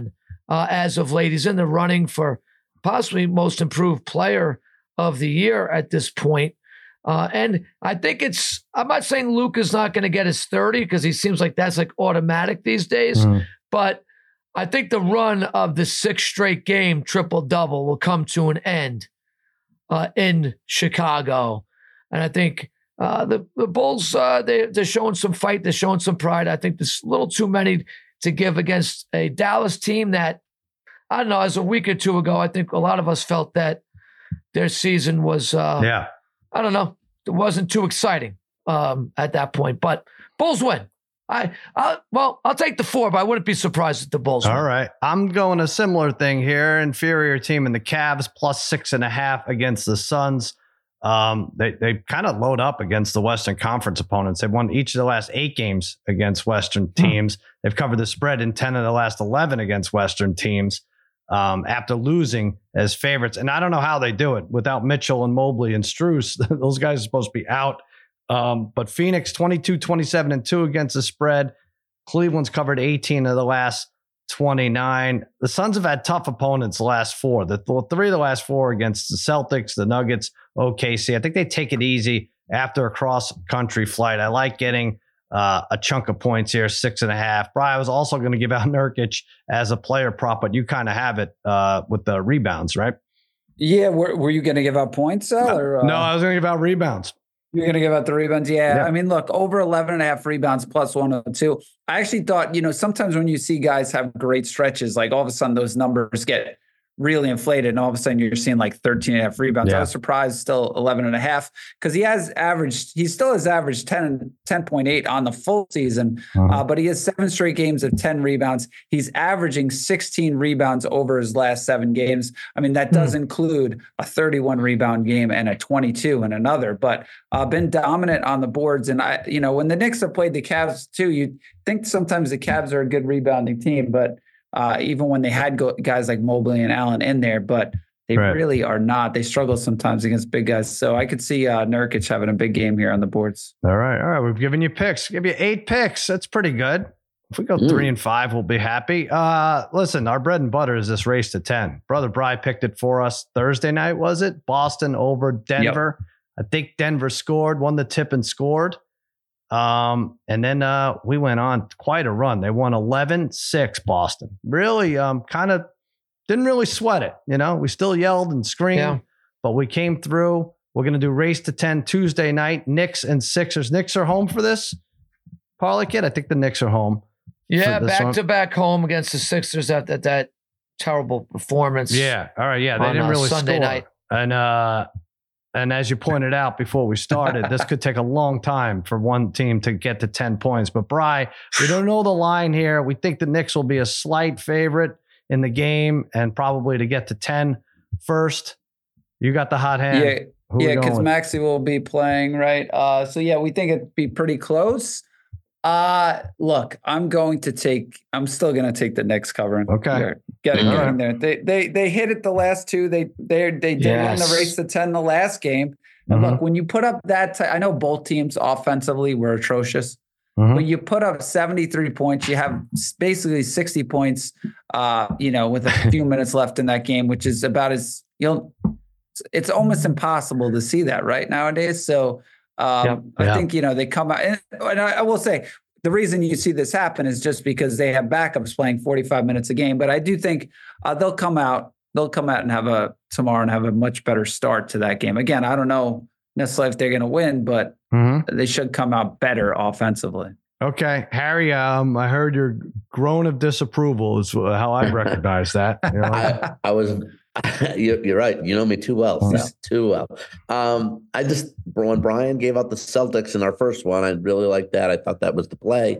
uh, as of late. He's in the running for possibly most improved player of the year at this point. Uh, and I think it's, I'm not saying Luka's not going to get his thirty because he seems like that's like automatic these days, mm. but I think the run of the six straight game triple double will come to an end uh, in Chicago. And I think uh, the, the Bulls, uh, they, they're showing some fight. They're showing some pride. I think there's a little too many to give against a Dallas team that, I don't know, as a week or two ago, I think a lot of us felt that their season was, uh, yeah. I don't know, it wasn't too exciting um, at that point. But Bulls win. I, I well, I'll take the four, but I wouldn't be surprised if the Bulls win. All right. I'm going a similar thing here. Inferior team in the Cavs, plus six and a half against the Suns. Um, they they kind of load up against the Western Conference opponents. They've won each of the last eight games against Western teams. Hmm. They've covered the spread in ten of the last eleven against Western teams um, after losing as favorites. And I don't know how they do it without Mitchell and Mobley and Strus. Those guys are supposed to be out. Um, but Phoenix twenty-two, twenty-seven, and two against the spread. Cleveland's covered eighteen of the last twenty-nine. The Suns have had tough opponents the last four. The th- three of the last four against the Celtics, the Nuggets, O K C. I think they take it easy after a cross-country flight. I like getting uh, a chunk of points here, six and a half. Brian, I was also going to give out Nurkic as a player prop, but you kind of have it uh, with the rebounds, right? Yeah. Were, were you going to give out points, Al, or, uh... No, I was going to give out rebounds. You're going to give out the rebounds? Yeah. yeah. I mean, look, over eleven and a half rebounds plus one oh two. I actually thought, you know, sometimes when you see guys have great stretches, like all of a sudden those numbers get really inflated and all of a sudden you're seeing like thirteen and a half rebounds. Yeah. I was surprised still eleven and a half because he has averaged, he still has averaged ten, ten point eight on the full season, mm-hmm. uh, but he has seven straight games of ten rebounds. He's averaging sixteen rebounds over his last seven games. I mean, that does mm-hmm. include a thirty-one rebound game and a twenty-two in another, but uh, been dominant on the boards. And I, you know, when the Knicks have played the Cavs too, you think sometimes the Cavs are a good rebounding team, but Uh, even when they had go- guys like Mobley and Allen in there, but they right. really are not. They struggle sometimes against big guys. So I could see uh, Nurkic having a big game here on the boards. All right. All right. We've given you picks. Give you eight picks. That's pretty good. If we go mm. three and five, we'll be happy. Uh, listen, our bread and butter is this race to ten. Brother Bry picked it for us Thursday night, was it? Boston over Denver. Yep. I think Denver scored, won the tip and scored. Um, and then uh, we went on quite a run. They won eleven six Boston. Really um, kind of didn't really sweat it. You know, we still yelled and screamed, yeah. but we came through. We're going to do race to ten Tuesday night. Knicks and Sixers. Knicks are home for this. Parlay Kid, I think the Knicks are home. Yeah, back one. to back home against the Sixers after that, that terrible performance. Yeah. All right. Yeah. They on, didn't really uh, Sunday score. night. And, uh, And as you pointed out before we started, this could take a long time for one team to get to ten points. But Bri, we don't know the line here. We think the Knicks will be a slight favorite in the game and probably to get to ten first. You got the hot hand. Yeah, Who yeah, because Maxey will be playing, right? Uh, so, yeah, we think it'd be pretty close. Uh, look, I'm going to take, I'm still going to take the Knicks covering. Okay. Here. Get it, get in there. They, they, they hit it the last two. They, they, they did yes. win the race to ten the last game. And mm-hmm. look, when you put up that, t- I know both teams offensively were atrocious, mm-hmm. but you put up seventy-three points, you have basically sixty points, uh, you know, with a few minutes left in that game, which is about as, you know, it's, it's almost impossible to see that right nowadays. So, Um, yep. I yeah. think, you know, they come out and, and I, I will say the reason you see this happen is just because they have backups playing forty-five minutes a game. But I do think uh, they'll come out, they'll come out and have a tomorrow and have a much better start to that game. Again, I don't know necessarily if they're going to win, but mm-hmm. they should come out better offensively. Okay. Harry, um, I heard your groan of disapproval is how I recognize that. You know? I, I was, you're right. You know me too well. Yeah. Too well. Um, I just, when Brian gave out the Celtics in our first one, I really liked that. I thought that was the play.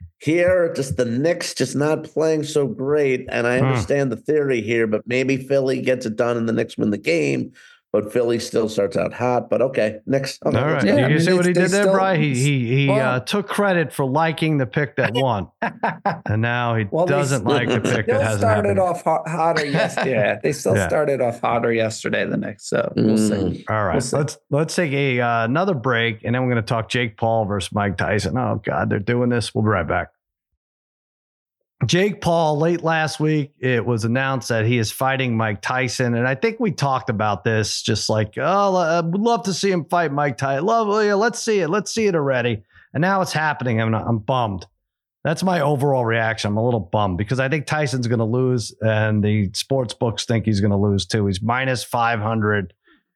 Here, just the Knicks just not playing so great. And I understand mm. the theory here, but maybe Philly gets it done and the Knicks win the game. But Philly still starts out hot. But okay, next. Okay, all right. Yeah, you I mean, see what he did there, still, Brian? He he he well, uh, took credit for liking the pick that won, and now he well, doesn't they, like the pick that hasn't started happened. off hot, hotter yesterday. Yeah, they still yeah. started off hotter yesterday. The Knicks. So we'll mm. see. All right, we'll see. let's let's take a uh, another break, and then we're going to talk Jake Paul versus Mike Tyson. Oh God, they're doing this. We'll be right back. Jake Paul, late last week, it was announced that he is fighting Mike Tyson. And I think we talked about this, just like, oh, I would love to see him fight Mike Tyson. Love, yeah, let's see it. Let's see it already. And now it's happening. I'm, I'm bummed. That's my overall reaction. I'm a little bummed because I think Tyson's going to lose, and the sports books think he's going to lose too. He's minus five hundred.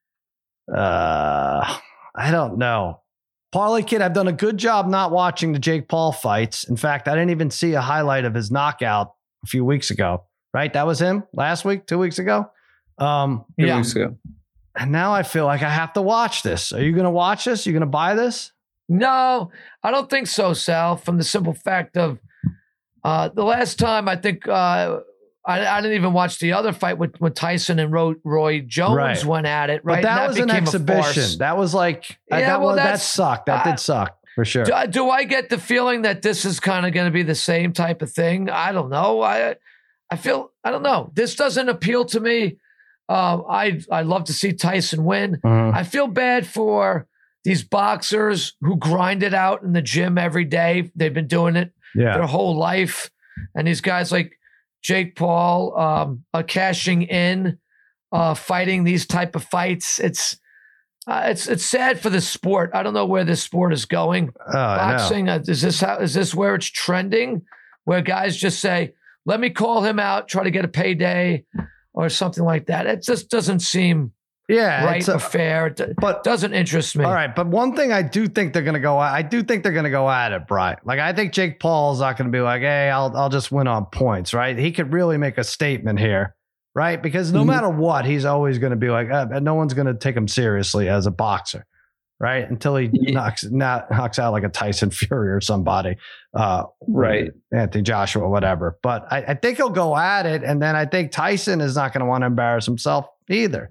Uh, I don't know. Parlay Kid, I've done a good job not watching the Jake Paul fights. In fact, I didn't even see a highlight of his knockout a few weeks ago, right? That was him last week, two weeks ago. Um, Two Yeah. weeks ago. and now I feel like I have to watch this. Are you going to watch this? You going to buy this? No, I don't think so, Sal, from the simple fact of uh, the last time I think uh, I, I didn't even watch the other fight with, with Tyson and Roy, Roy Jones Right. went at it, right? But that, And was an became a farce. exhibition. That was like, uh, Yeah, that, well, was, that that's- sucked. That I- did suck for sure. Do, do I get the feeling that this is kind of going to be the same type of thing? I don't know. I I feel I don't know. This doesn't appeal to me. Um, I I love to see Tyson win. Mhm. I feel bad for these boxers who grind it out in the gym every day. They've been doing it Yeah. their whole life, and these guys like Jake Paul um, are cashing in, uh, fighting these type of fights. It's uh, it's it's sad for the sport. I don't know where this sport is going. Oh, I know. Boxing uh, is this how is this where it's trending, where guys just say, "Let me call him out, try to get a payday," or something like that. It just doesn't seem Yeah. right it's a- or fair. It d- but doesn't interest me. all right, but one thing I do think they're going to go. I do think they're going to go at it, Brian. Like I think Jake Paul's not going to be like, "Hey, I'll I'll just win on points." Right? He could really make a statement here, right? Because no Mhm. matter what, he's always going to be like, uh, no one's going to take him seriously as a boxer, right? Until he Yeah. knocks not, knocks out like a Tyson Fury or somebody, uh, Right. Anthony Joshua, whatever. But I, I think he'll go at it, and then I think Tyson is not going to want to embarrass himself either.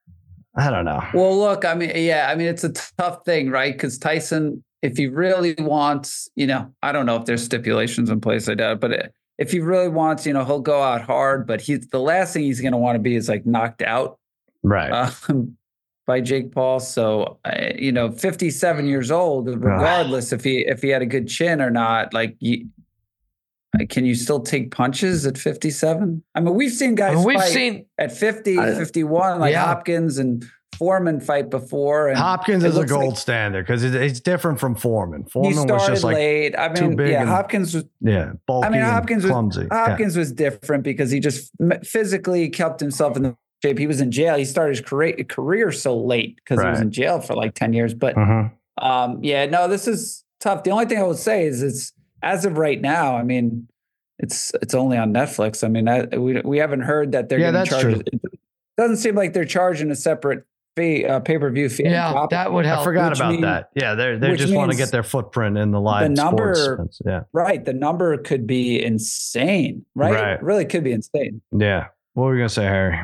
I don't know. Well, look, I mean, yeah, I mean, it's a tough thing, right? Because Tyson, if he really wants, you know, I don't know if there's stipulations in place like that, but if he really wants, you know, he'll go out hard. But he's the last thing he's going to want to be is like knocked out Right. um, by Jake Paul. So, uh, you know, fifty-seven years old, regardless if he if he had a good chin or not, like, you, can you still take punches at fifty-seven? I mean, we've seen guys I mean, we've fight seen at fifty, I- fifty-one, like Yeah. Hopkins and Foreman fight before. And Hopkins it is a looks like gold standard because it, it's different from Foreman. He Foreman was started just like, late. I too mean, big yeah, and- Hopkins was. yeah, bulky I mean, Hopkins and was clumsy. Yeah. Hopkins was different because he just m- physically kept himself in the shape. He was in jail. He started his career career so late because he was Right. in jail for like ten years. But Mhm. um, yeah, no, this is tough. The only thing I would say is it's as of right now. I mean, it's it's only on Netflix. I mean, I, we we haven't heard that they're Yeah, going to that's charge. true. It doesn't seem like they're charging a separate fee, uh, pay per view fee. on yeah, top. that would help. I forgot which about mean- that. Yeah, they they which just want to means get their footprint in the live the number- sports. Yeah, Right, the number could be insane. Right, Right. It really could be insane. yeah. What were you gonna say, Harry?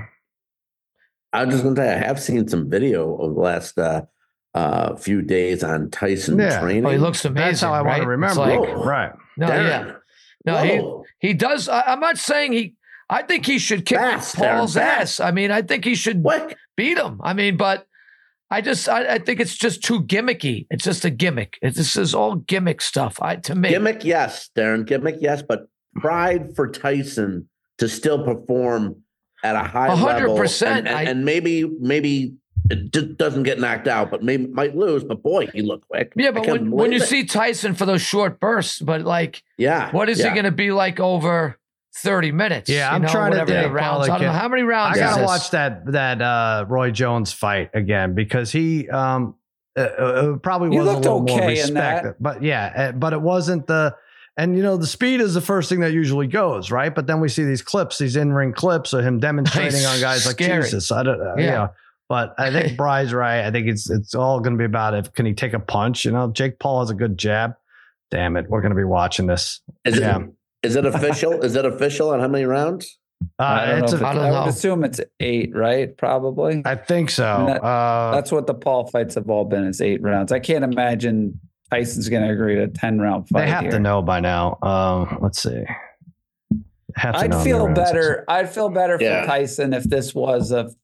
I was just going to say, I have seen some video of the last uh, uh, few days on Tyson Yeah. training. Oh, he looks amazing. That's how I want right? to It's remember. like- Whoa. Right. no, Darren. yeah, no, he Whoa. he does. I, I'm not saying he. I think he should kick Fast, Darren, Paul's fast. ass. I mean, I think he should What? beat him. I mean, but I just I, I think it's just too gimmicky. It's just a gimmick. It's this is all gimmick stuff. I to me. Gimmick, yes, Darren. Gimmick, yes, but pride for Tyson to still perform at a high A hundred level, percent. and, and, I- and maybe maybe it just doesn't get knocked out, but maybe might lose. But boy, he looked quick. Yeah, I but can't when, when you believe it. see Tyson for those short bursts, but like, yeah, what is yeah. he going to be like over thirty minutes? Yeah, you I'm know, trying to whatever the think, rounds. Paul, I don't know like, how many rounds. I is gotta this? watch that that uh, Roy Jones fight again because he um uh, uh, probably He was a looked little more okay in that. respect, but yeah, uh, but it wasn't the. And you know the speed is the first thing that usually goes right, but then we see these clips, these in-ring clips of him demonstrating on guys like Scary. Jesus. I don't, uh, Yeah. you know, but I think Bry's right. I think it's it's all going to be about if can he take a punch. You know, Jake Paul has a good jab. Damn it, we're going to be watching this. Is it, Yeah. is it official? Is it official on how many rounds? Uh, I don't it's know. If a, it, I don't I know. would assume it's eight, right? Probably. I think so. I mean, that- uh, That's what the Paul fights have all been, is eight rounds. I can't imagine Tyson's going to agree to a ten round fight. they have here. to know by now. Um, let's see. Have to I'd know the feel rounds. better. I'd feel better for Yeah. Tyson if this was a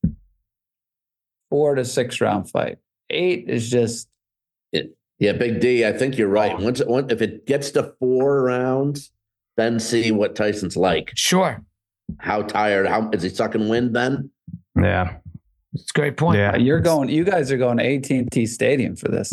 four to six round fight. Eight is just Yeah, Big D. I think you're right. Once, it, once if it gets to four rounds, then see what Tyson's like. Sure. How tired? How is he sucking wind then? Yeah. It's a great point. Yeah. You're going. You guys are going to A T and T Stadium for this.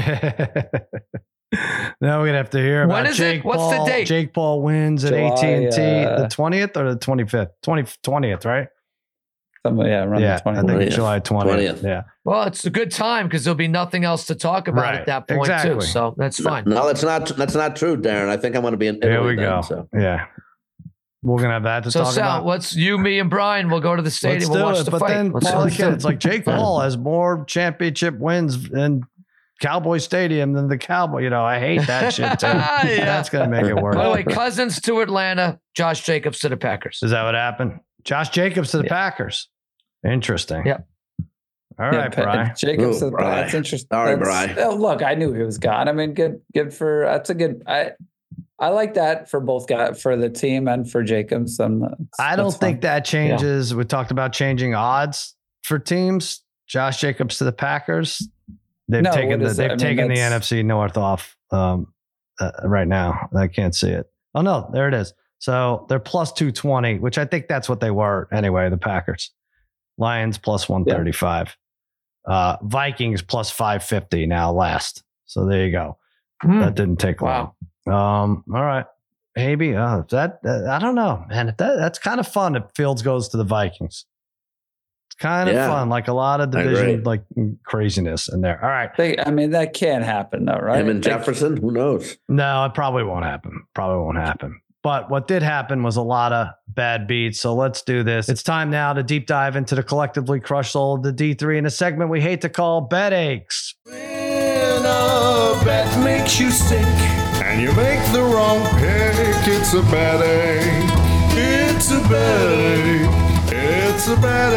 Now we're gonna have to hear about When is Jake it? What's Paul. the date? Jake Paul wins at July, A T and T uh, the twentieth or the twenty-fifth? twentieth, right? Something, yeah, around Yeah, the twentieth. I think twentieth. July twentieth. twentieth. Yeah. Well, it's a good time because there'll be nothing else to talk about Right. at that point Exactly. too. So that's fine. No, that's not. That's not true, Darren. I think I'm going to be in Italy. Here we then, go. So. Yeah. We're gonna have that to So talk Sal, about. what's you, me, and Brian? We'll go to the stadium. Let's We'll do watch it. the But fight. then, Let's Paulie do Kid, it. it's like Jake Paul has more championship wins in Cowboy Stadium than the Cowboy. You know, I hate that shit too. Yeah. That's gonna make it worse. By the way, Cousins to Atlanta, Josh Jacobs to the Packers. Is that what happened? Josh Jacobs to the Yeah. Packers. Interesting. Yep. All right, Brian. Jacobs. Ooh, Bri. That's interesting. Sorry, That's- Bri. oh, look, I knew he was gone. I mean, good, good for. That's a good. I, I like that for both guys, for the team and for Jacobs. Um, that's- I don't that's think fine. that changes. We talked about changing odds for teams. Josh Jacobs to the Packers. They've No, taken what the is it? they've I mean, taken the that's- N F C North off um, uh, right now. I can't see it. Oh no, there it is. So they're plus two twenty, which I think that's what they were anyway. The Packers, Lions plus one thirty five, uh, Vikings plus five fifty now last. So there you go. Hmm. That didn't take long. Wow. Um, all right. Maybe uh, that, uh, I don't know, man. If that, that's kind of fun if Fields goes to the Vikings. It's kind of Yeah. fun, like a lot of I agree. division like craziness in there. All right. They, I mean, that can happen though, right? Him and Like, Jefferson. Who knows? No, it probably won't happen. Probably won't happen. But what did happen was a lot of bad beats. So let's do this. It's time now to deep dive into the collectively crushed soul of the D three in a segment we hate to call Bet Aches. When a bet makes you sick and you make the wrong pick, it's a bad ache. It's a bad ache. It's a bad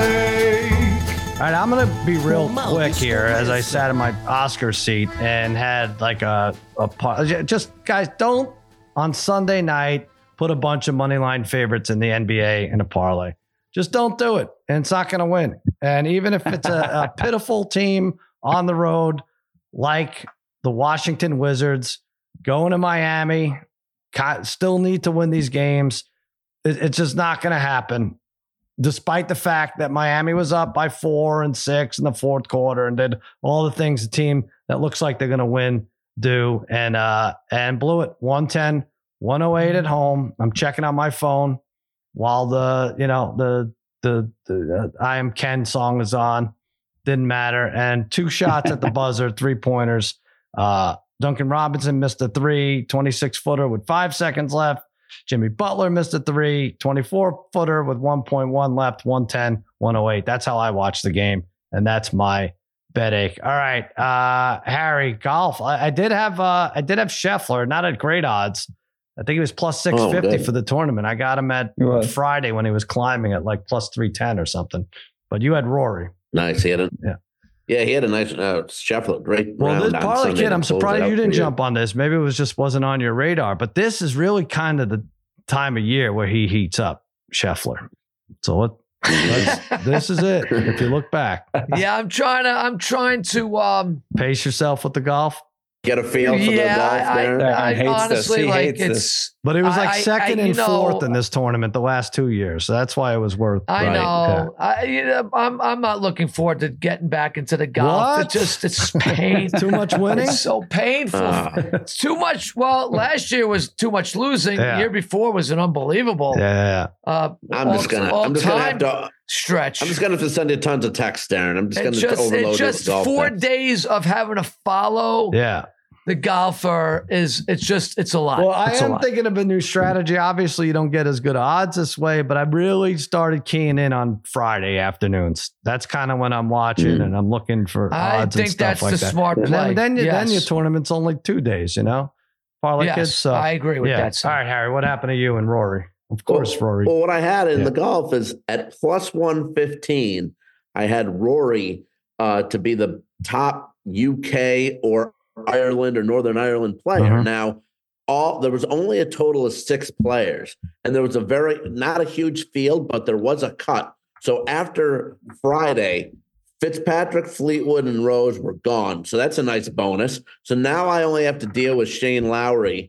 ache. All right, I'm going to be real quick here as I sat in my Oscar seat and had like a, a pa- just guys, don't on Sunday night put a bunch of money line favorites in the N B A in a parlay. Just don't do it. And it's not going to win. And even if it's a, a pitiful team on the road, like the Washington Wizards going to Miami, ca- still need to win these games. It, it's just not going to happen. Despite the fact that Miami was up by four and six in the fourth quarter and did all the things a team that looks like they're going to win do, and uh, and blew it one ten, one oh eight at home. I'm checking on my phone while the you know the the, the uh, I Am Ken song is on. Didn't matter. And two shots at the buzzer, three pointers. Uh, Duncan Robinson missed a three, twenty-six footer with five seconds left. Jimmy Butler missed a three, twenty-four footer with one point one left, one ten, one oh eight. That's how I watched the game. And that's my bet ache. All right. Uh, Harry, golf. I, I did have uh, I did have Scheffler, not at great odds. I think he was plus six fifty Oh, good. for the tournament. I got him at He was. Friday when he was climbing at like plus three ten or something. But you had Rory. Nice. He had a Yeah. yeah. He had a nice uh, Scheffler. Great. Well, round this on parlay Sunday kid, to I'm close it surprised out you for didn't jump on this. Maybe it was just wasn't on your radar. But this is really kind of the time of year where he heats up, Scheffler. So what? let's- this is it. If you look back, Yeah, I'm trying to. I'm trying to. Um, pace yourself with the golf. Get a feel for yeah, the golf I, there. Darren I, I hates this. honestly He like hates it's. this. But it was like I- I- second I- and you fourth know- in this tournament the last two years. So that's why it was worth. I Right, know. I, you know, I'm. I'm not looking forward to getting back into the golf. What? It just. It's pain. Too much winning. It's so painful. Ah. It's too much. Well, last year was too much losing. Yeah. The year before was an unbelievable Yeah. uh, I'm all, just gonna. I'm just gonna have all-time to. stretch. I'm just gonna have to send you tons of texts, Darren. I'm just It's gonna just, overload it's you just with golf four texts. days of having to follow Yeah. the golfer is. It's just. It's a lot. Well, I It's a am lot. thinking of a new strategy. Obviously, you don't get as good odds this way, but I really started keying in on Friday afternoons. That's kind of when I'm watching Mm. and I'm looking for I odds and think stuff that's like the that. smart And play. then, then, you, then Yes. your tournament's only two days, you know? Parlay Yes, kids. So I agree with yeah. that. All Sam. right, Harry, what happened to you and Rory? Of course, Rory. Well, what I had in Yeah. the golf is at plus one fifteen, I had Rory uh, to be the top U K or Ireland or Northern Ireland player. Mhm. Now, all there was only a total of six players, and there was a very not a huge field, but there was a cut. So after Friday, Fitzpatrick, Fleetwood, and Rose were gone. So that's a nice bonus. So now I only have to deal with Shane Lowry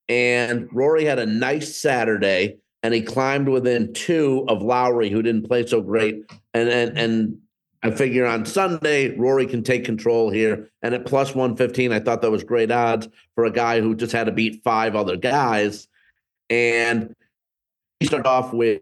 and Rory had a nice Saturday, and he climbed within two of Lowry, who didn't play so great. And and and I figure on Sunday, Rory can take control here. And at plus one fifteen, I thought that was great odds for a guy who just had to beat five other guys. And he started off with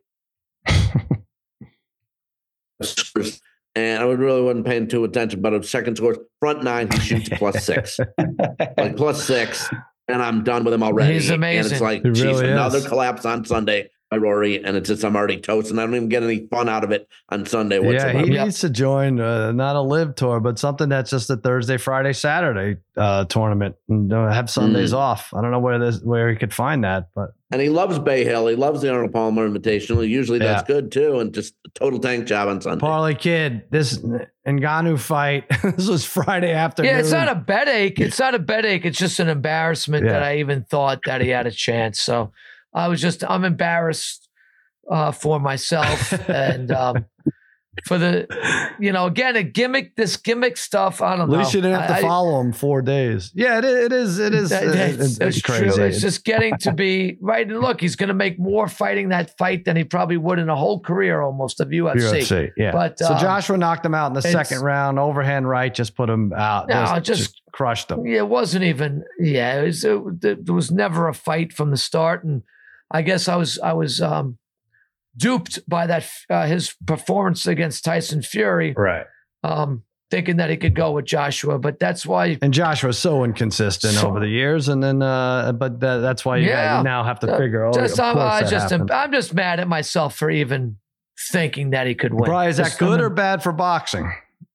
and I really wasn't paying too attention, but of second scores, front nine, he shoots plus six. Like plus six, and I'm done with him already. He's amazing. And it's like, He geez, really another is. collapse on Sunday by Rory, and it's just I'm already toast, and I don't even get any fun out of it on Sunday whatsoever. Yeah, he Yep. needs to join uh, not a live tour, but something that's just a Thursday, Friday, Saturday uh, tournament, and uh, have Sundays Mm. off. I don't know where this where he could find that, but And he loves Bay Hill. He loves the Arnold Palmer Invitational. He usually does Yeah. good too, and just a total tank job on Sunday. Parlay Kid, this Ngannou fight, this was Friday afternoon. Yeah, it's not a bet ache. It's not a bet ache. It's just an embarrassment Yeah. that I even thought that he had a chance. So I was just, I'm embarrassed uh, for myself and um, for the, you know, again, a gimmick, this gimmick stuff. I don't At know. least you didn't have to I- I- follow him four days. Yeah, it, it is. It is. That- uh, that's- it's, that's it's crazy. true. It's just getting to be right. And look, he's going to make more fighting that fight than he probably would in a whole career almost of U F C. U F C, yeah. But, so um, Joshua knocked him out in the it's- second round. Overhand right, just put him out. No, just- crushed him. Yeah, it wasn't even. Yeah, it was, it, there was never a fight from the start, and I guess I was I was um, duped by that uh, his performance against Tyson Fury, Right. um, thinking that he could go with Joshua. But that's why. And Joshua's so inconsistent So- over the years, and then, uh, but that, that's why you, Yeah. you now have to Uh, figure. Oh, Just of I'm, course I that just happened. I'm just mad at myself for even thinking that he could win. Brian, is that Just- good I'm- or bad for boxing?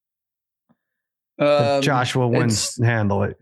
If Um, Joshua wins it's- handily.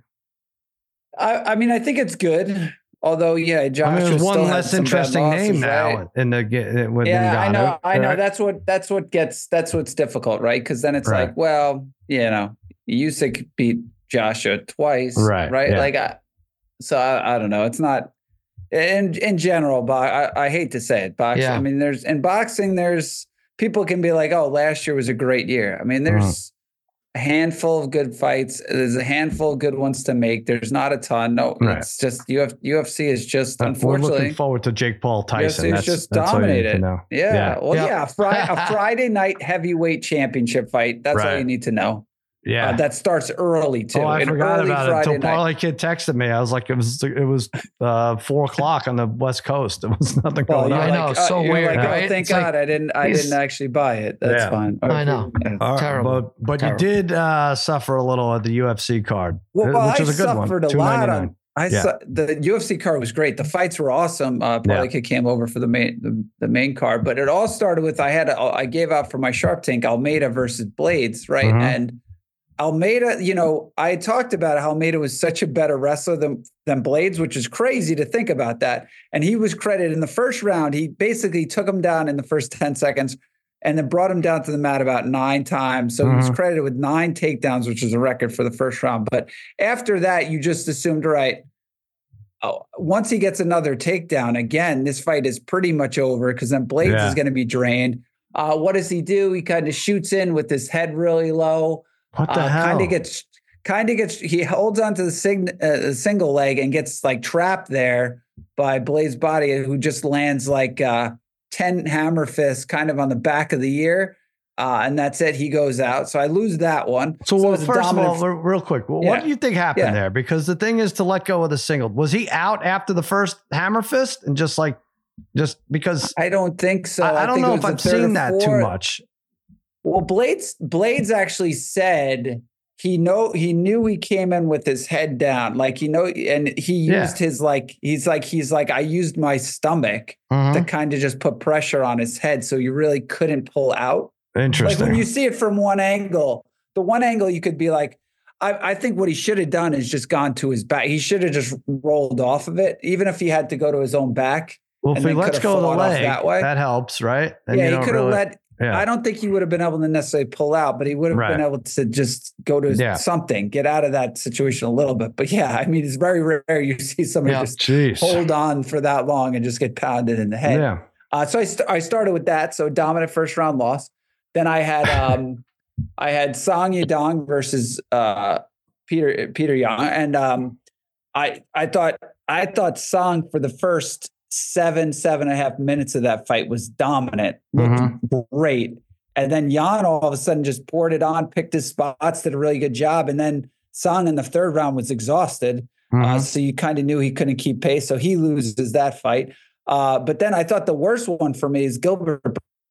I, I mean, I think it's good. Although, yeah, I Joshua mean, there's one still had less some bad interesting name losses, now right? in the ge- with Yeah, I Ngannou, know, I know. correct? That's what that's what gets that's what's difficult, right? Because then it's Right. like, well, you know, Usyk beat Joshua twice, Right, Right, yeah. like, I, so I, I don't know. It's not in in general, but I, I hate to say it, boxing. Yeah. I mean, there's in boxing, there's people can be like, oh, last year was a great year. I mean, there's Uh-huh. a handful of good fights. There's a handful of good ones to make. There's not a ton. No, Right. it's just U F, U F C is just Uh, We're unfortunately. looking forward to Jake Paul Tyson. U F C is That's just that's all you need to dominated. know. Yeah. Yeah. Well, Yep. yeah. A, Fri- a Friday night heavyweight championship fight. That's all Right. you need to know. Yeah. Uh, that starts early too. Oh, I An forgot early about it Friday until night. Parlay Kid texted me. I was like, it was it was uh, four o'clock on the West Coast. There was nothing Well, going you're on. I know, like, so you're weird, like, oh, right? thank It's like God I didn't. I he's- didn't actually buy it. That's Yeah. fine. I know. Yeah. All right, Terrible. But, but Terrible. you did uh, suffer a little at the U F C card, Well, which well, was I a good one. suffered a two lot ninety-nine. on. I Yeah. saw the U F C card was great. The fights were awesome. Uh, Parlay Yeah. Kid came over for the main the, the main card, but it all started with I had a, I gave out for my Sharp Tank Almeida versus Blades, right? Mhm. And Almeida, you know, I talked about how Almeida was such a better wrestler than than Blades, which is crazy to think about that. And he was credited in the first round. He basically took him down in the first ten seconds and then brought him down to the mat about nine times. So he was Mhm. credited with nine takedowns, which is a record for the first round. But after that, you just assumed, right, oh, once he gets another takedown, again, this fight is pretty much over because then Blades Yeah. is going to be drained. Uh, what does he do? He kind of shoots in with his head really low. What the Uh, hell? Kind of gets, kind of gets. He holds onto the sig- uh, single leg and gets like trapped there by Blaze Body, who just lands like uh, ten hammer fists, kind of on the back of the ear, uh, and that's it. He goes out. So I lose that one. So, well, it's a first of all, dominant- re- real quick, what Yeah. do you think happened Yeah. there? Because the thing is to let go of the single. Was he out after the first hammer fist and just like, just because I don't think so. I, I don't think know it if was I've the third or seen that too fourth. much. Well, Blades Blades actually said he know he knew he came in with his head down, like he know, and he Yeah. used his like he's like he's like I used my stomach Mhm. to kind of just put pressure on his head, so you really couldn't pull out. Like Interesting. when you see it from one angle, the one angle you could be like, I, I think what he should have done is just gone to his back. He should have just rolled off of it, even if he had to go to his own back. well, if and he then lets could've go of the fought off leg, that way. that helps, right? And yeah, you he don't could have really- let. Yeah. I don't think he would have been able to necessarily pull out, but he would have Right. been able to just go to Yeah. something, get out of that situation a little bit. But yeah, I mean, it's very rare you see somebody Yeah. just Jeez. hold on for that long and just get pounded in the head. Yeah. Uh, so I, st- I started with that. So dominant first round loss. Then I had um, I had Song Yadong versus uh, Peter Peter Young, and um, I I thought I thought Song for the first seven, seven and a half minutes of that fight was dominant, looked Mhm. great. And then Jan all of a sudden just poured it on, picked his spots, did a really good job. And then Song in the third round was exhausted. Mhm. Uh, so you kind of knew he couldn't keep pace. So he loses that fight. Uh, but then I thought the worst one for me is Gilbert.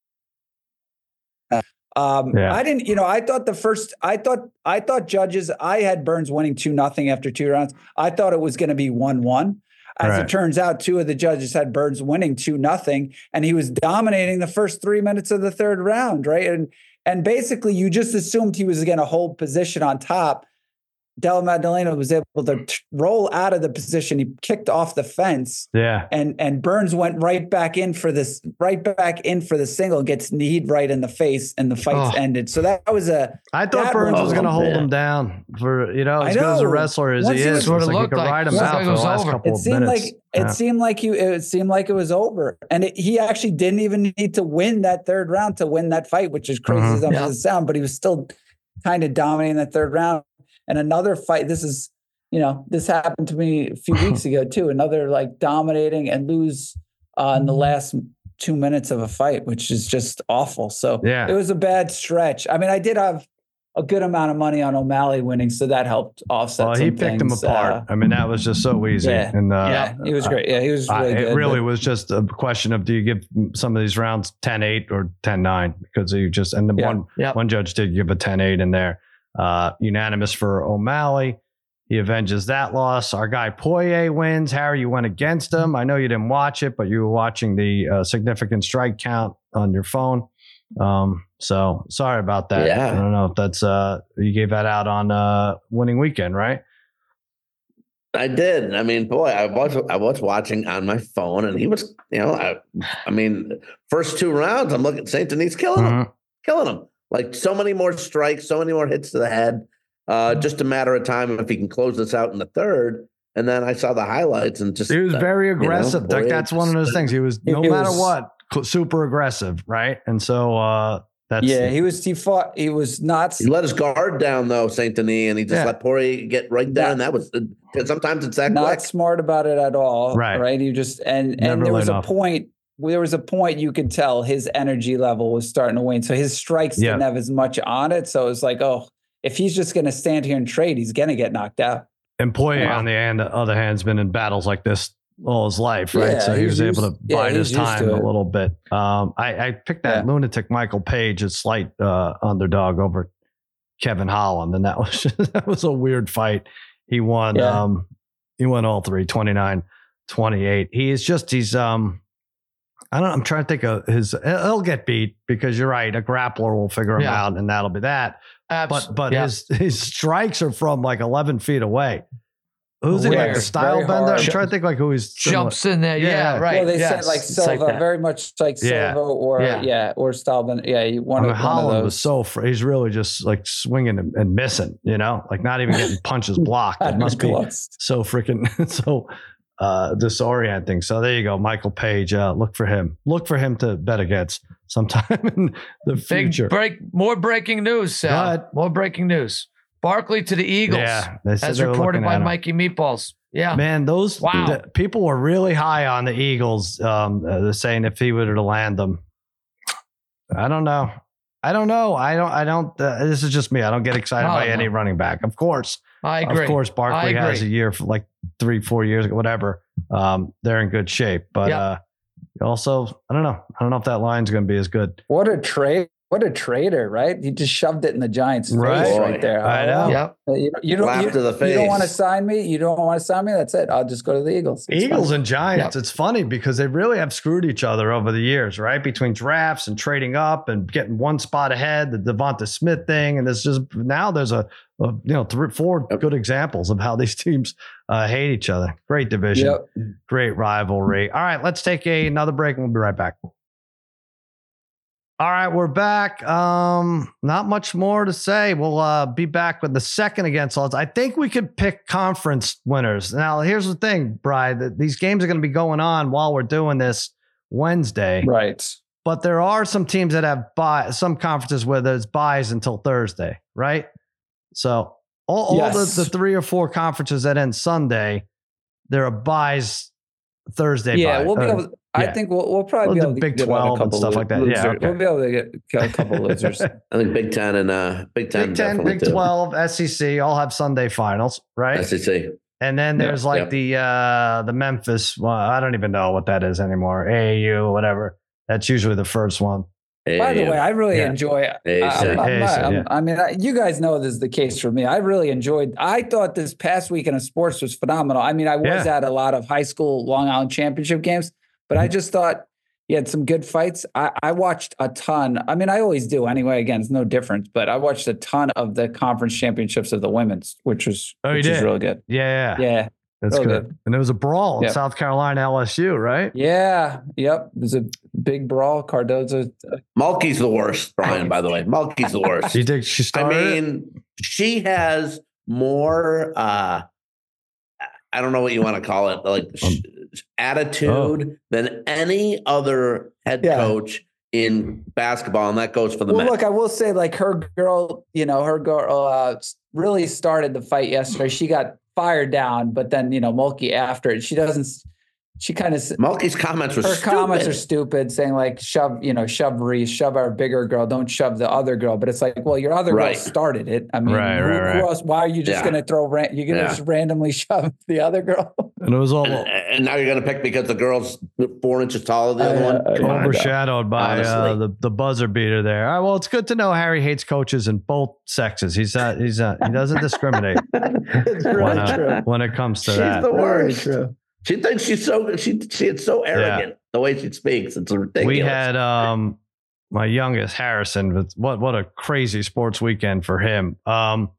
Um, Yeah. I didn't, you know, I thought the first, I thought, I thought judges, I had Burns winning two nothing after two rounds. I thought it was going to be one one. As Right. it turns out, two of the judges had Burns winning two nothing, and he was dominating the first three minutes of the third round, right? And and basically, you just assumed he was going to hold position on top. Della Maddalena was able to t- roll out of the position. He kicked off the fence, Yeah. and and Burns went right back in for this, right back in for the single, gets kneed right in the face, and the fight's Oh. ended. So that was a I thought That Burns one- was going to Oh, hold man. him down for, you know, I as good as a know. wrestler as Once he he is. was- It's What it like he looked could like. ride him Looked out like for it the was last over. couple It of seemed minutes. like Yeah. it seemed like you. It seemed like it was over, and it, he actually didn't even need to win that third round to win that fight, which is crazy Mhm. as Yeah. it sound. But he was still kind of dominating that third round. And another fight. This is, you know, this happened to me a few weeks ago too. Another like dominating and lose uh, in the last two minutes of a fight, which is just awful. So Yeah. it was a bad stretch. I mean, I did have a good amount of money on O'Malley winning, so that helped offset. Well, some he picked him things. apart. Uh, I mean, that was just so easy. Yeah. And uh, yeah, he was great. Yeah, he was uh, really it good. really but- was just a question of do you give some of these rounds ten eight or ten nine because you just and the Yeah. one Yep. one judge did give a ten eight in there. Uh, unanimous for O'Malley. He avenges that loss. Our guy Poirier wins. Harry, you went against him. I know you didn't watch it, but you were watching the uh, significant strike count on your phone. Um, so sorry about that. Yeah. I don't know if that's uh, you gave that out on uh, winning weekend, right? I did. I mean, boy, I was I was watching on my phone, and he was, you know, I, I mean, first two rounds, I'm looking at Saint Denis killing him, Mhm. killing him. Like so many more strikes, so many more hits to the head. Uh, just a matter of time if he can close this out in the third. And then I saw the highlights and just He was uh, very you know, aggressive. Like, boy, that's one of those just- things. He was He no matter was- what, cl- super aggressive, right? And so uh, that's yeah, he was. He fought. He was not. He let his guard down though, Saint Denis, and he just Yeah. let Poirier get right there. Not- and that was sometimes it's that not quick. smart about it at all. Right. Right. You just and Never and there was laid a off. point. There was a point you could tell his energy level was starting to wane. So his strikes Yeah. didn't have as much on it. So it was like, oh, if he's just going to stand here and trade, he's going to get knocked out. And Poirier, Wow. on the hand, other hand, has been in battles like this all his life, right? Yeah, so he was he's able to used- yeah, bide his he's used time to a it. little bit. Um, I, I picked that Yeah. lunatic Michael Page as slight uh, underdog over Kevin Holland, and that was that was a weird fight. He won. Yeah. Um, he won all three, twenty-nine twenty-eight. He is just he's um. I don't. I'm trying to think of his. He'll get beat because you're right. A grappler will figure him Yeah. out, and that'll be that. Abs- But but yeah. his his strikes are from like eleven feet away. Who's it? Like Weird. the style Very bender? I'm hard. trying to think like who he's similar- jumps in there. Yeah. Yeah, right. Well, they yes. said like It's Silva, that. very much like Yeah. Silva or Yeah. yeah, or Stalben. Yeah, you I one mean, of one of Holland those. was so fr- he's really just like swinging and, and missing, you know, like not even getting punches blocked. It must be Close. so freaking so uh, disorienting. So there you go, Michael Page. Uh, look for him. Look for him to bet against sometime in the Big future. break. More breaking news, Sal. Go ahead. More breaking news. Barkley to the Eagles, Yeah, they said as they were reported looking by at him. Mikey Meatballs. Yeah. Man, those Wow. the- people were really high on the Eagles. Um, uh, they're saying if he were to land them, I don't know. I don't know. I don't. I don't. Uh, this is just me. I don't get excited Oh, by no. any running back. Of course, I agree. of course, Barkley I has a agree. year for like three, four years, ago, whatever. Um, they're in good shape, but Yeah. uh, also, I don't know. I don't know if that line's going to be as good. What a trade! What a trader, right? He just shoved it in the Giants' face Right. right there. I know. Oh, Yep. well, You, you don't. Slap You, to the you don't face. want to sign me. You don't want to sign me. That's it. I'll just go to the Eagles. It's Eagles fine. and Giants. It's funny because they really have screwed each other over the years, right? Between drafts and trading up and getting one spot ahead, the Devonta Smith thing, and there's just now there's a, a you know three, four Yep. good examples of how these teams uh, hate each other. Great division, Yep. great rivalry. All right, let's take a, another break and we'll be right back. All right, we're back. Um, not much more to say. We'll uh, be back with the second against odds. I think we could pick conference winners. Now, here's the thing, Brian. That these games are going to be going on while we're doing this Wednesday. Right. But there are some teams that have buy some conferences where there's buys until Thursday, right? So all, all Yes. the, the three or four conferences that end Sunday, there are buys Thursday. Yeah, bye. we'll be Uh, able. I yeah. think we'll we'll probably Well, be the able to Big get on a twelve and couple stuff of like that. losers. Yeah, okay. We'll be able to get a couple of losers. I think Big Ten and uh, Big Ten, Big Ten, definitely Big too. twelve, S E C all have Sunday finals, right? S E C. And then there's Yeah, like yeah. the uh, the Memphis. Well, I don't even know what that is anymore. A A U, whatever. That's usually the first one. By the Yeah. way, I really Yeah. enjoy. Uh, Hey, I'm- Sam. I'm Hey, not- Sam, I'm- yeah. I mean, I, you guys know this is the case for me. I really enjoyed. I thought this past weekend of sports was phenomenal. I mean, I was Yeah. at a lot of high school Long Island championship games, but I just thought you had some good fights. I, I watched a ton. I mean, I always do anyway. Again, it's no difference. But I watched a ton of the conference championships of the women's, which was Oh, you which was did? really good. Yeah, yeah, Yeah, that's real good. good. And it was a brawl in Yeah. South Carolina, L S U, right? yeah, yep. There's a big brawl. Cardozo. Mulkey's the worst, Brian, by the way. Mulkey's the worst. She did. She I started. it? mean, she has more, uh, I don't know what you want to call it, like sh- attitude Oh. than any other head Yeah. coach in basketball. And that goes for the Well, men. look, I will say, like her girl, you know, her girl uh, really started the fight yesterday. She got fired down, but then you know, Mulkey after it, she doesn't. She kind of Mulkey's comments were her stupid. comments are stupid, saying like shove, you know, shove Reese, shove our bigger girl, don't shove the other girl. But it's like, well, your other Right. girl started it. I mean, Right, who, right, right. who else? Why are you just Yeah. going to throw? Ran- you're going to Yeah. just randomly shove the other girl? And it was all and, and now you're going to pick because the girl's four inches taller than the other I, one? uh, Come on. overshadowed by uh, Honestly. the the buzzer beater there. All right, well, it's good to know Harry hates coaches in both sexes. He's not. He's not. He doesn't discriminate It's when, really uh, true. when it comes to She's that. the Very worst. true. She thinks she's so she she is so arrogant the way she speaks. It's ridiculous. We had um my youngest Harrison. With what what a crazy sports weekend for him. Um,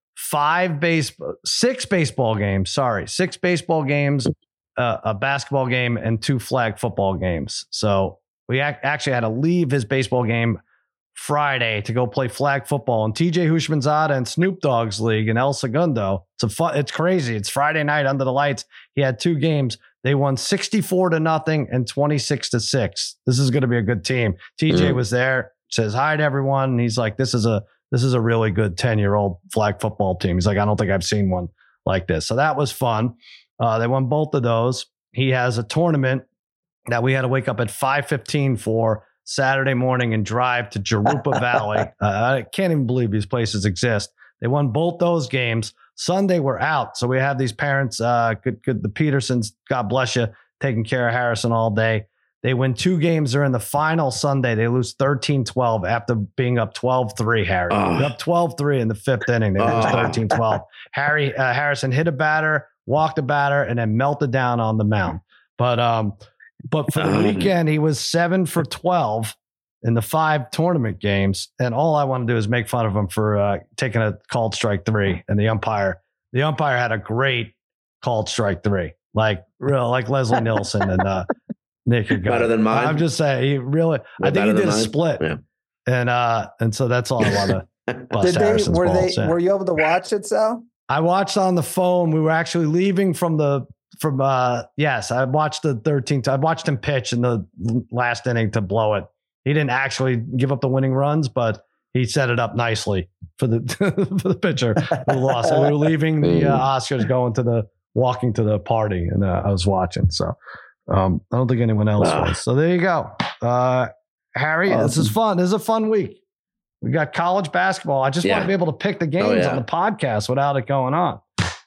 five base, six baseball games. Sorry, six baseball games, uh, a basketball game, and two flag football games. So we ac- actually had to leave his baseball game Friday to go play flag football in T J Hushmanzada and Snoop Dogg's league in El Segundo. It's a fun, it's crazy. It's Friday night under the lights. He had two games. They won sixty-four to nothing and twenty-six to six. This is going to be a good team. T J Mm. was there, says hi to everyone. And he's like, this is a, this is a really good ten year old flag football team. He's like, I don't think I've seen one like this. So that was fun. Uh, they won both of those. He has a tournament that we had to wake up at five fifteen for Saturday morning and drive to Jurupa Valley. Uh, I can't even believe these places exist. They won both those games. Sunday we're out. So we have these parents, uh, good, good, the Petersons, God bless you, taking care of Harrison all day. They win two games. They're in the final Sunday. They lose thirteen twelve after being up twelve three, Harry. Oh. They're up twelve three in the fifth inning. They lose Oh. thirteen twelve. Harry, uh, Harrison hit a batter, walked a batter, and then melted down on the mound. But, um, But for the Um, weekend, he was seven for twelve in the five tournament games. And all I want to do is make fun of him for uh, taking a called strike three. And the umpire, the umpire had a great called strike three, like real, like Leslie Nielsen and uh, Nick. Aguirre. Better than mine? I'm just saying, he really, I think Better he than did a mine? split. Yeah. And uh, and so that's all I want to bust Did they? Harrison's Were they? balls, yeah. Were you able to watch it, Sal? I watched on the phone. We were actually leaving from the from uh yes, I watched the thirteenth. I watched him pitch in the last inning to blow it. He didn't actually give up the winning runs, but he set it up nicely for the for the pitcher who lost. So we were leaving the uh, Oscars, going to the walking to the party, and uh, I was watching. So um, I don't think anyone else Wow. was. So there you go, uh, Harry. This is Awesome. fun. This is a fun week. We got college basketball. I just want Yeah. to be able to pick the games Oh, yeah. on the podcast without it going on.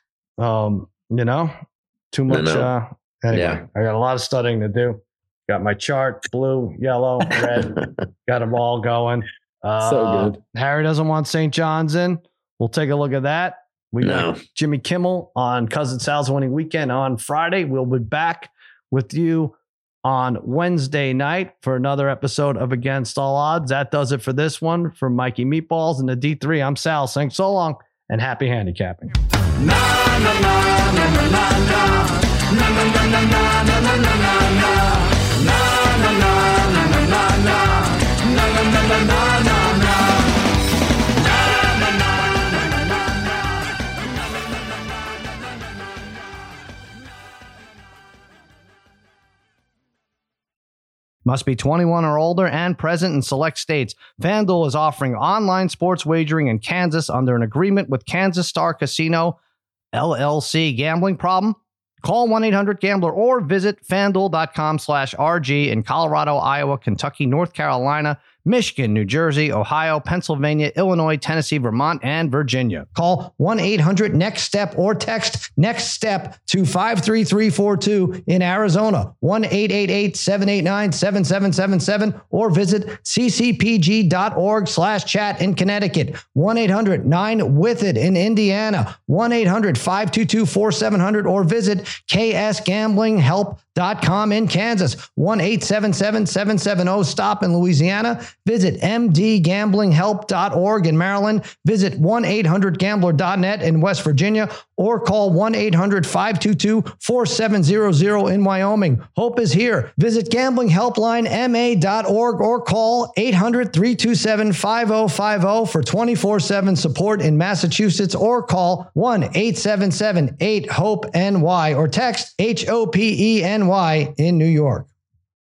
Um, you know, too much. know. Uh, anyway, Yeah. I got a lot of studying to do. Got my chart, blue, yellow, red. Got them all going. Uh, So good. Harry doesn't want Saint John's in. We'll take a look at that. We No. got Jimmy Kimmel on Cousin Sal's Winning Weekend on Friday. We'll be back with you on Wednesday night for another episode of Against All Odds. That does it for this one. For Mikey Meatballs and the D three, I'm Sal. Thanks so long and happy handicapping. Must be twenty-one or older and present in select states. FanDuel is offering online sports wagering in Kansas under an agreement with Kansas Star Casino, L L C. Gambling problem? Call one eight hundred gambler or visit fanduel.com slash RG in Colorado, Iowa, Kentucky, North Carolina, Michigan, New Jersey, Ohio, Pennsylvania, Illinois, Tennessee, Vermont, and Virginia. Call one eight hundred next step or text next step to five three three four two in Arizona, one eight eight eight seven eight nine seven seven seven seven, or visit ccpg.org slash chat in Connecticut, one eight hundred nine with it in Indiana, one eight hundred five two two four seven zero zero, or visit k s gambling help dot com in Kansas, one eight seven seven seven seven zero stop in Louisiana. Visit m d gambling help dot org in Maryland. Visit one eight hundred gambler dot net in West Virginia, or call one eight hundred five two two four seven zero zero in Wyoming. Hope is here. Visit gambling helpline m a dot org or call eight hundred three two seven five zero five zero for twenty-four seven support in Massachusetts, or call one eight seven seven eight hope N Y or text H O P E N Y in New York.